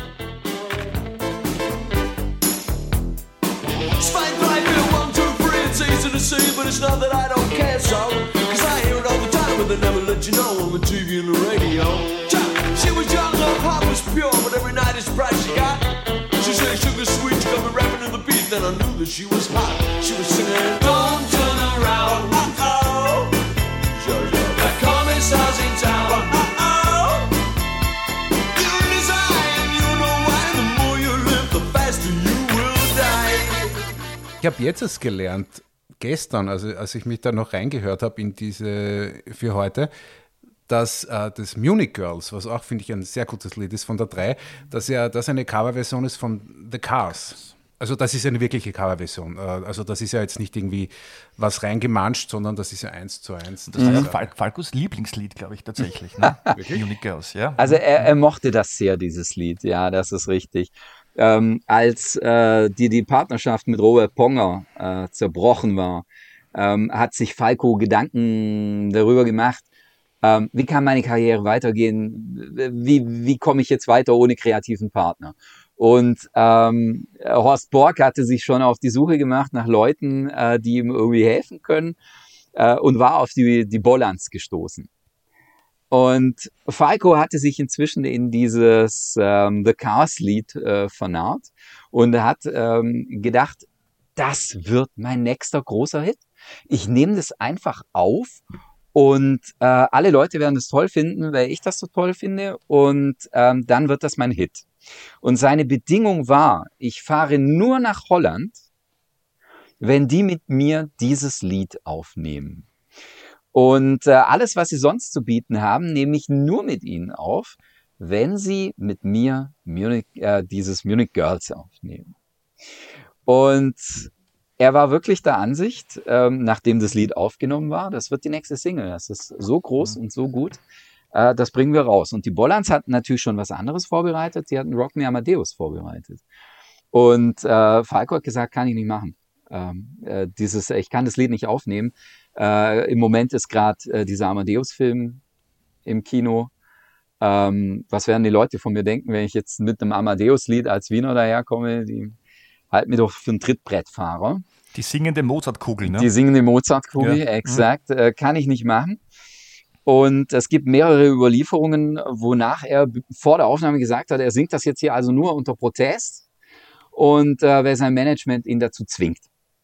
2, 3, 4, 1, 2, 3, it's easy to see, but it's not that I don't care so. Cause I hear it all the time, but they never let you know on the TV and the radio. She was young, her heart was pure, but every night it's price she got. She said sugar sweet, she got me rapping to the beat, then I knew that she was hot. She was singing, don't turn around, uh-oh. The commissar's in town, uh-oh. You're in his eye, and you know why. The more you live, the faster you will die. Ich habe jetzt es gelernt, gestern, also als ich mich da noch reingehört habe in diese für heute, dass das Munich Girls, was auch, finde ich, ein sehr gutes Lied ist von der 3, dass das eine Coverversion ist von The Cars. Also das ist eine wirkliche Coverversion. Also das ist ja jetzt nicht irgendwie was reingemanscht, sondern das ist ja 1:1. Das ist ja Falcos Lieblingslied, glaube ich, tatsächlich. Ne? Munich Girls, ja. Also er mochte das sehr, dieses Lied. Ja, das ist richtig. Als die Partnerschaft mit Robert Ponger zerbrochen war, hat sich Falco Gedanken darüber gemacht, wie kann meine Karriere weitergehen? Wie komme ich jetzt weiter ohne kreativen Partner? Und Horst Borg hatte sich schon auf die Suche gemacht nach Leuten, die ihm irgendwie helfen können, und war auf die Bollands gestoßen. Und Falco hatte sich inzwischen in dieses The Cars-Lied vernarrt und hat gedacht, das wird mein nächster großer Hit. Ich nehme das einfach auf. Und alle Leute werden es toll finden, weil ich das so toll finde. Und dann wird das mein Hit. Und seine Bedingung war, ich fahre nur nach Holland, wenn die mit mir dieses Lied aufnehmen. Und alles, was sie sonst zu bieten haben, nehme ich nur mit ihnen auf, wenn sie mit mir dieses Munich Girls aufnehmen. Und er war wirklich der Ansicht, nachdem das Lied aufgenommen war, das wird die nächste Single. Das ist so groß und so gut, das bringen wir raus. Und die Bollands hatten natürlich schon was anderes vorbereitet. Sie hatten Rock Me Amadeus vorbereitet. Und Falco hat gesagt, kann ich nicht machen. Ich kann das Lied nicht aufnehmen. Im Moment ist gerade dieser Amadeus-Film im Kino. Was werden die Leute von mir denken, wenn ich jetzt mit einem Amadeus-Lied als Wiener daherkomme? Die halten mich doch für einen Trittbrettfahrer. Die singende Mozartkugel, ne? Die singende Mozartkugel, ja. Exakt. Kann ich nicht machen. Und es gibt mehrere Überlieferungen, wonach er vor der Aufnahme gesagt hat, er singt das jetzt hier also nur unter Protest und weil sein Management ihn dazu zwingt.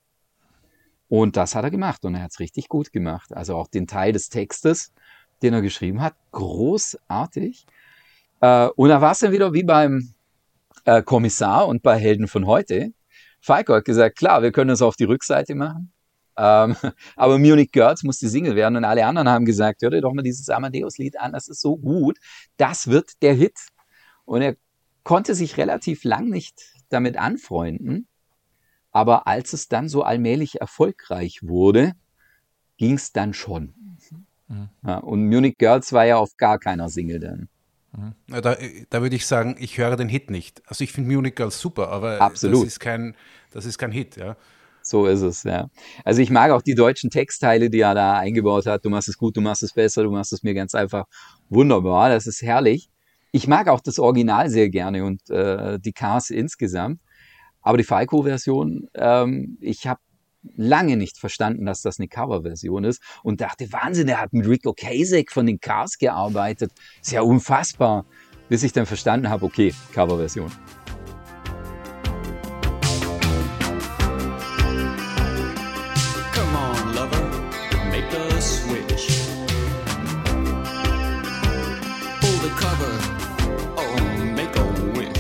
Und das hat er gemacht und er hat es richtig gut gemacht. Also auch den Teil des Textes, den er geschrieben hat, großartig. Und da war es dann wieder wie beim Kommissar und bei Helden von heute. Falco hat gesagt, klar, wir können das auf die Rückseite machen. Aber Munich Girls muss die Single werden und alle anderen haben gesagt, hör dir doch mal dieses Amadeus-Lied an, das ist so gut, das wird der Hit. Und er konnte sich relativ lang nicht damit anfreunden, aber als es dann so allmählich erfolgreich wurde, ging es dann schon. Ja, und Munich Girls war ja auf gar keiner Single dann. Ja, da würde ich sagen, ich höre den Hit nicht. Also ich finde Munich Girls super, aber absolut. Das ist kein Hit, ja. So ist es, ja. Also ich mag auch die deutschen Textteile, die er da eingebaut hat. Du machst es gut, du machst es besser, du machst es mir ganz einfach wunderbar. Das ist herrlich. Ich mag auch das Original sehr gerne und die Cars insgesamt. Aber die Falco-Version, ich habe lange nicht verstanden, dass das eine Coverversion ist und dachte, Wahnsinn, er hat mit Rick Ocasek von den Cars gearbeitet. Ist ja unfassbar. Bis ich dann verstanden habe, okay, Coverversion.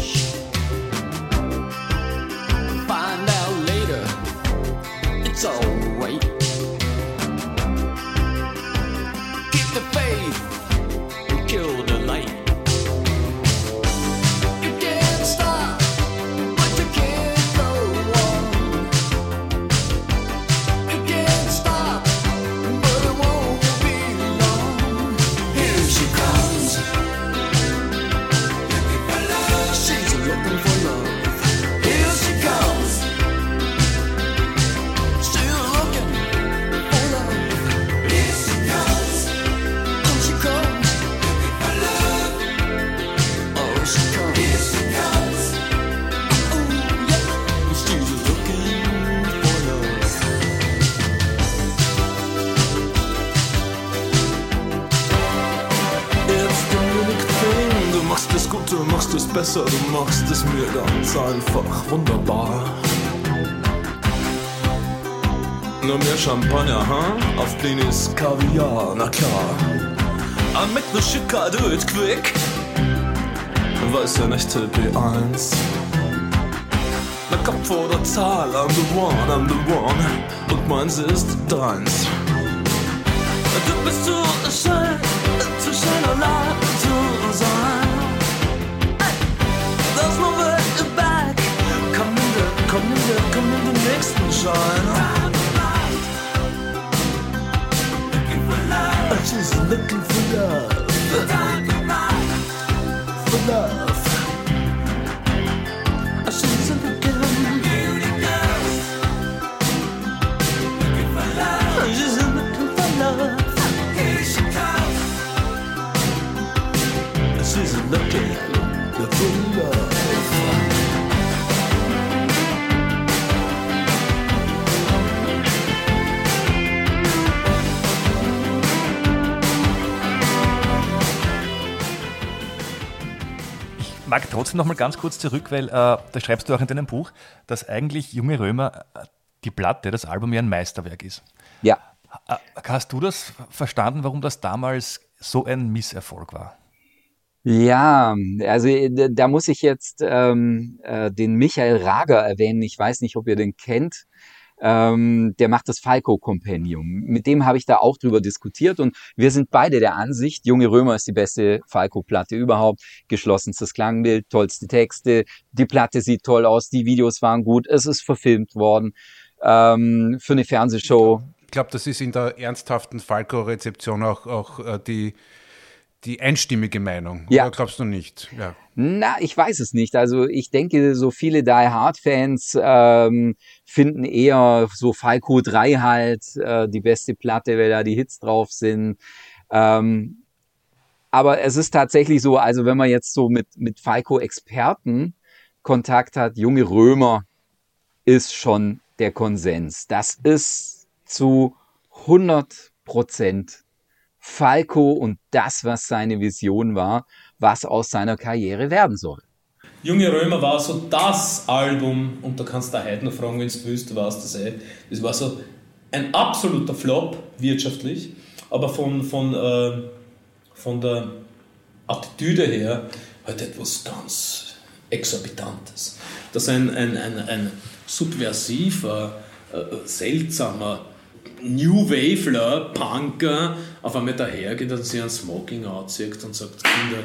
It's all besser, du machst es mir ganz einfach wunderbar. Nur mehr Champagner, auf Blinis Kaviar, na klar. I make the shit, I do it quick. Weiß ja nicht, TP1. Na Kopf oder Zahl, I'm the one. Und meins ist deins. Du bist zu schön allein zu sein. There's no way back. Komm in den nächsten Schein. She's looking for love. For love. She's looking beauty girl. Looking for love. She's looking for love. Here she comes. She's looking for love. Ich mag trotzdem noch mal ganz kurz zurück, weil da schreibst du auch in deinem Buch, dass eigentlich Junge Römer, die Platte, das Album ja ein Meisterwerk ist. Ja. Hast du das verstanden, warum das damals so ein Misserfolg war? Ja, also da muss ich jetzt den Michael Rager erwähnen. Ich weiß nicht, ob ihr den kennt. Der macht das Falco-Kompendium. Mit dem habe ich da auch drüber diskutiert und wir sind beide der Ansicht, Junge Römer ist die beste Falco-Platte überhaupt. Geschlossenstes Klangbild, tollste Texte, die Platte sieht toll aus, die Videos waren gut, es ist verfilmt worden für eine Fernsehshow. Ich glaube, das ist in der ernsthaften Falco-Rezeption auch die einstimmige Meinung. Ja. Oder glaubst du nicht? Ja. Na, ich weiß es nicht. Also ich denke, so viele Die Hard-Fans finden eher so Falco 3 halt die beste Platte, weil da die Hits drauf sind. Aber es ist tatsächlich so, also wenn man jetzt so mit Falco-Experten Kontakt hat, Junge Römer ist schon der Konsens. Das ist zu 100% Falco und das, was seine Vision war, was aus seiner Karriere werden soll. Junge Römer war so das Album, und da kannst du heute noch fragen, wenn du willst, du weißt das eh. Das war so ein absoluter Flop, wirtschaftlich, aber von der Attitüde her halt etwas ganz Exorbitantes. Dass ein subversiver, seltsamer New Waveler, Punker auf einmal dahergeht und sich ein Smoking anzieht und sagt, Kinder,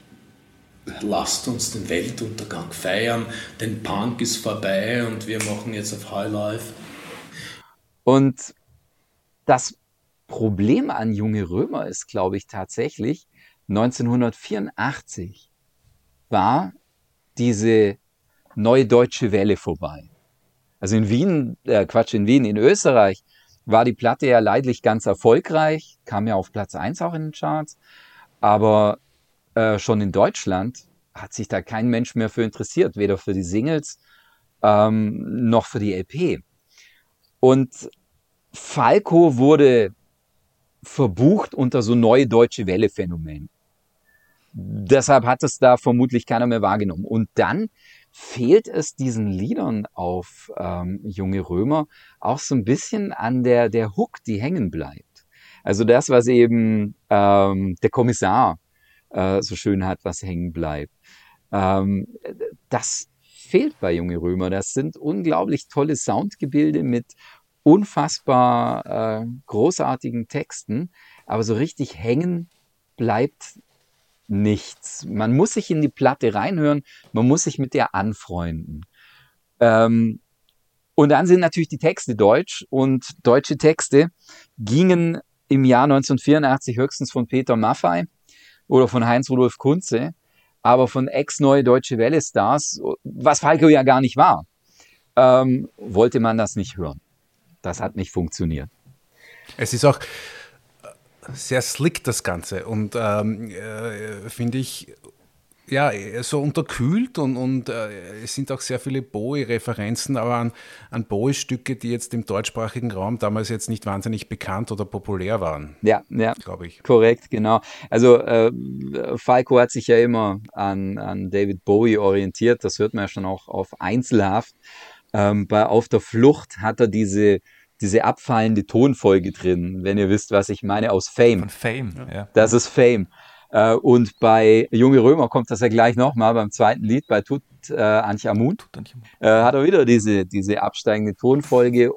lasst uns den Weltuntergang feiern, denn Punk ist vorbei und wir machen jetzt auf High Life. Und das Problem an Junge Römer ist, glaube ich, tatsächlich, 1984 war diese neue deutsche Welle vorbei. Also in Österreich war die Platte ja leidlich ganz erfolgreich, kam ja auf Platz 1 auch in den Charts, aber schon in Deutschland hat sich da kein Mensch mehr für interessiert, weder für die Singles noch für die LP. Und Falco wurde verbucht unter so neue deutsche Welle-Phänomen. Deshalb hat es da vermutlich keiner mehr wahrgenommen. Und dann fehlt es diesen Liedern auf Junge Römer auch so ein bisschen an der Hook, die hängen bleibt. Also das, was eben der Kommissar so schön hat, was hängen bleibt. Das fehlt bei Junge Römer. Das sind unglaublich tolle Soundgebilde mit unfassbar großartigen Texten, aber so richtig hängen bleibt nichts. Man muss sich in die Platte reinhören, man muss sich mit der anfreunden. Und dann sind natürlich die Texte deutsch und deutsche Texte gingen im Jahr 1984 höchstens von Peter Maffay oder von Heinz-Rudolf Kunze, aber von ex-neue Deutsche Welle-Stars, was Falco ja gar nicht war, wollte man das nicht hören. Das hat nicht funktioniert. Es ist auch sehr slick, das Ganze. Und finde ich ja, so unterkühlt und es sind auch sehr viele Bowie-Referenzen, aber an Bowie-Stücke, die jetzt im deutschsprachigen Raum damals jetzt nicht wahnsinnig bekannt oder populär waren, Ja, glaube ich. korrekt, genau. Also Falco hat sich ja immer an David Bowie orientiert, das hört man ja schon auch auf Einzelhaft. Bei Auf der Flucht hat er diese abfallende Tonfolge drin, wenn ihr wisst, was ich meine, aus Fame. Von Fame, ja. Das ist Fame. Und bei Junge Römer kommt das ja gleich nochmal beim zweiten Lied, bei Tutanchamun, hat er wieder diese absteigende Tonfolge.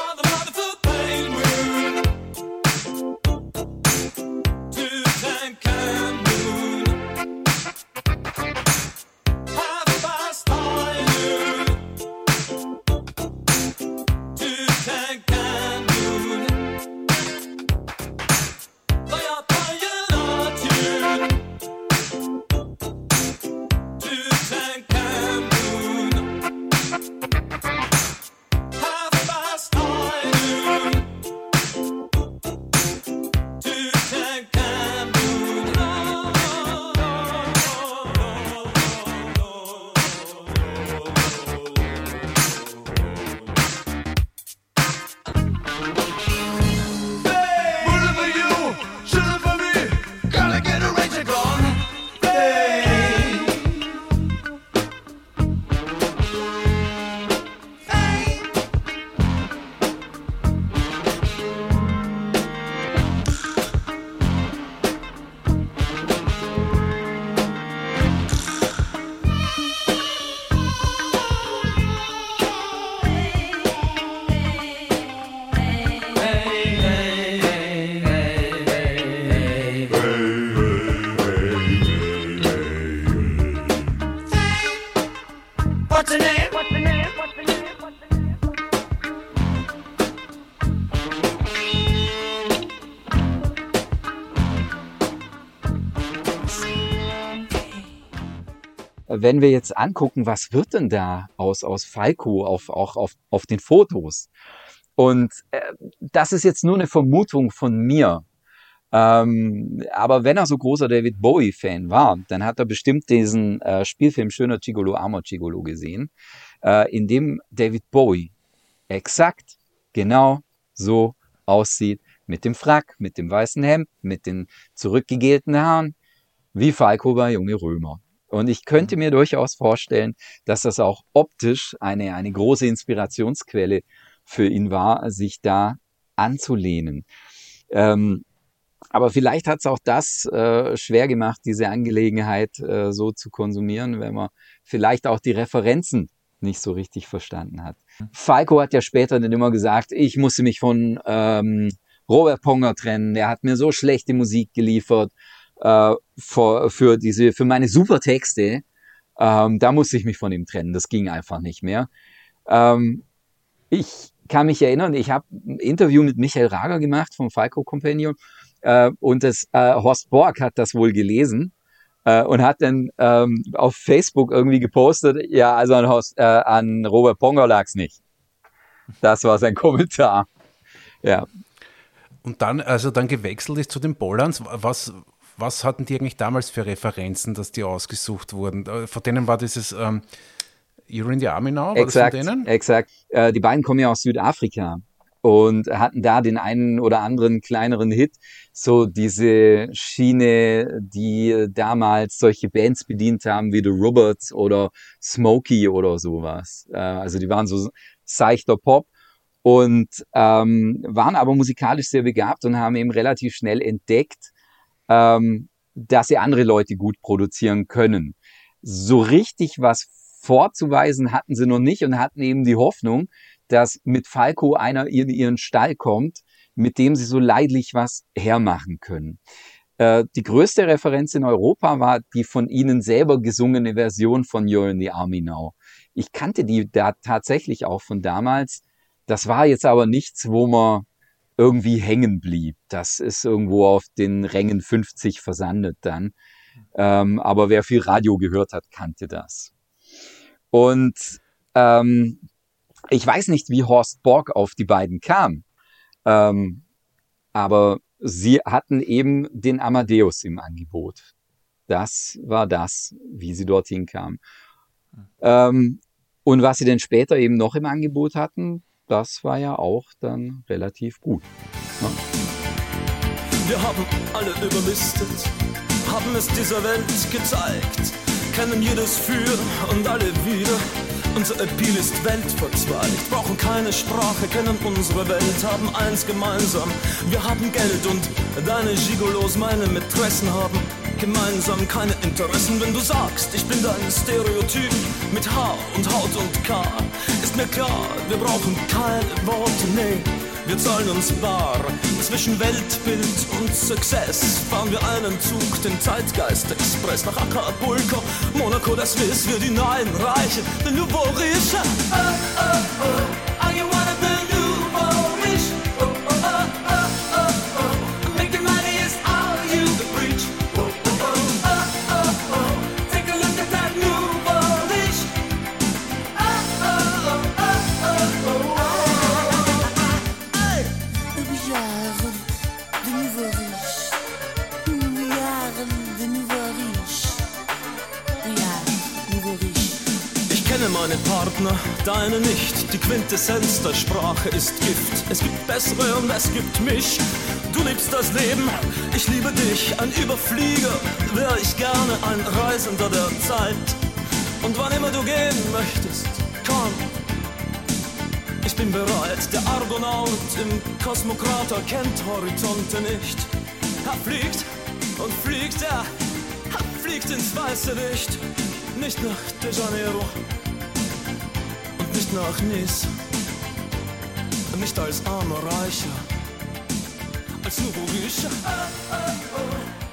Wenn wir jetzt angucken, was wird denn da aus Falco auf den Fotos? Und das ist jetzt nur eine Vermutung von mir. Aber wenn er so großer David Bowie-Fan war, dann hat er bestimmt diesen Spielfilm Schöner Gigolo, Armer Gigolo gesehen, in dem David Bowie exakt genau so aussieht, mit dem Frack, mit dem weißen Hemd, mit den zurückgegelten Haaren, wie Falco bei Junge Römer. Und ich könnte mir durchaus vorstellen, dass das auch optisch eine große Inspirationsquelle für ihn war, sich da anzulehnen. Aber vielleicht hat es auch das schwer gemacht, diese Angelegenheit so zu konsumieren, wenn man vielleicht auch die Referenzen nicht so richtig verstanden hat. Falco hat ja später dann immer gesagt, ich musste mich von Robert Ponger trennen, der hat mir so schlechte Musik geliefert, für meine super Texte, da musste ich mich von ihm trennen. Das ging einfach nicht mehr. Ich kann mich erinnern, ich habe ein Interview mit Michael Rager gemacht vom Falco Companion und Horst Borg hat das wohl gelesen und hat dann auf Facebook irgendwie gepostet, ja, also an Robert Ponger lag's nicht. Das war sein Kommentar. Ja. Und dann gewechselt ist zu den Bollands. Was hatten die eigentlich damals für Referenzen, dass die ausgesucht wurden? Von denen war dieses You're in the Army Now? War Exakt, das von denen? Exakt. Die beiden kommen ja aus Südafrika und hatten da den einen oder anderen kleineren Hit. So diese Schiene, die damals solche Bands bedient haben wie The Roberts oder Smokey oder sowas. Also die waren so seichter Pop und waren aber musikalisch sehr begabt und haben eben relativ schnell entdeckt, dass sie andere Leute gut produzieren können. So richtig was vorzuweisen hatten sie noch nicht und hatten eben die Hoffnung, dass mit Falco einer in ihren Stall kommt, mit dem sie so leidlich was hermachen können. Die größte Referenz in Europa war die von ihnen selber gesungene Version von You're in the Army Now. Ich kannte die da tatsächlich auch von damals. Das war jetzt aber nichts, wo man irgendwie hängen blieb. Das ist irgendwo auf den Rängen 50 versandet dann. Aber wer viel Radio gehört hat, kannte das. Und ich weiß nicht, wie Horst Borg auf die beiden kam. Aber sie hatten eben den Amadeus im Angebot. Das war das, wie sie dorthin kam. Und was sie dann später eben noch im Angebot hatten, das war ja auch dann relativ gut. Ja. Wir haben alle überlistet, haben es dieser Welt gezeigt, kennen jedes Für und alle wieder. Unser Appeal ist weltverzweigt, brauchen keine Sprache, kennen unsere Welt, haben eins gemeinsam. Wir haben Geld und deine Gigolos, meine Mätressen haben gemeinsam keine Interessen. Wenn du sagst, ich bin dein Stereotyp mit Haar und Haut und K, ist mir klar, wir brauchen keine Worte, nee. Wir zahlen uns bar. Zwischen Weltbild und Success fahren wir einen Zug, den Zeitgeist-Express. Nach Acapulco, Monaco, das Swiss, wir die neuen Reichen, den Nouveau Riche. Oh, oh, oh, are you one of the Nouveau Riche? Oh, oh, oh, oh, oh, oh. Making money is all you preach. Oh, oh, oh, oh, oh, oh. Take a look at that Nouveau Riche. Oh, oh, oh, oh, oh, oh, oh. Ich kenne meine Partner, deine nicht. Die Quintessenz der Sprache ist Gift. Es gibt bessere und es gibt mich. Du liebst das Leben, ich liebe dich. Ein Überflieger wäre ich gerne, ein Reisender der Zeit. Und wann immer du gehen möchtest, komm. Ich bin bereit, der Argonaut im Kosmokrater kennt Horizonte nicht. Er fliegt und fliegt, er fliegt ins weiße Licht. Nicht nach De Janeiro und nicht nach Nice. Nicht als armer Reicher, als Nouveau Riche. Oh, oh, oh.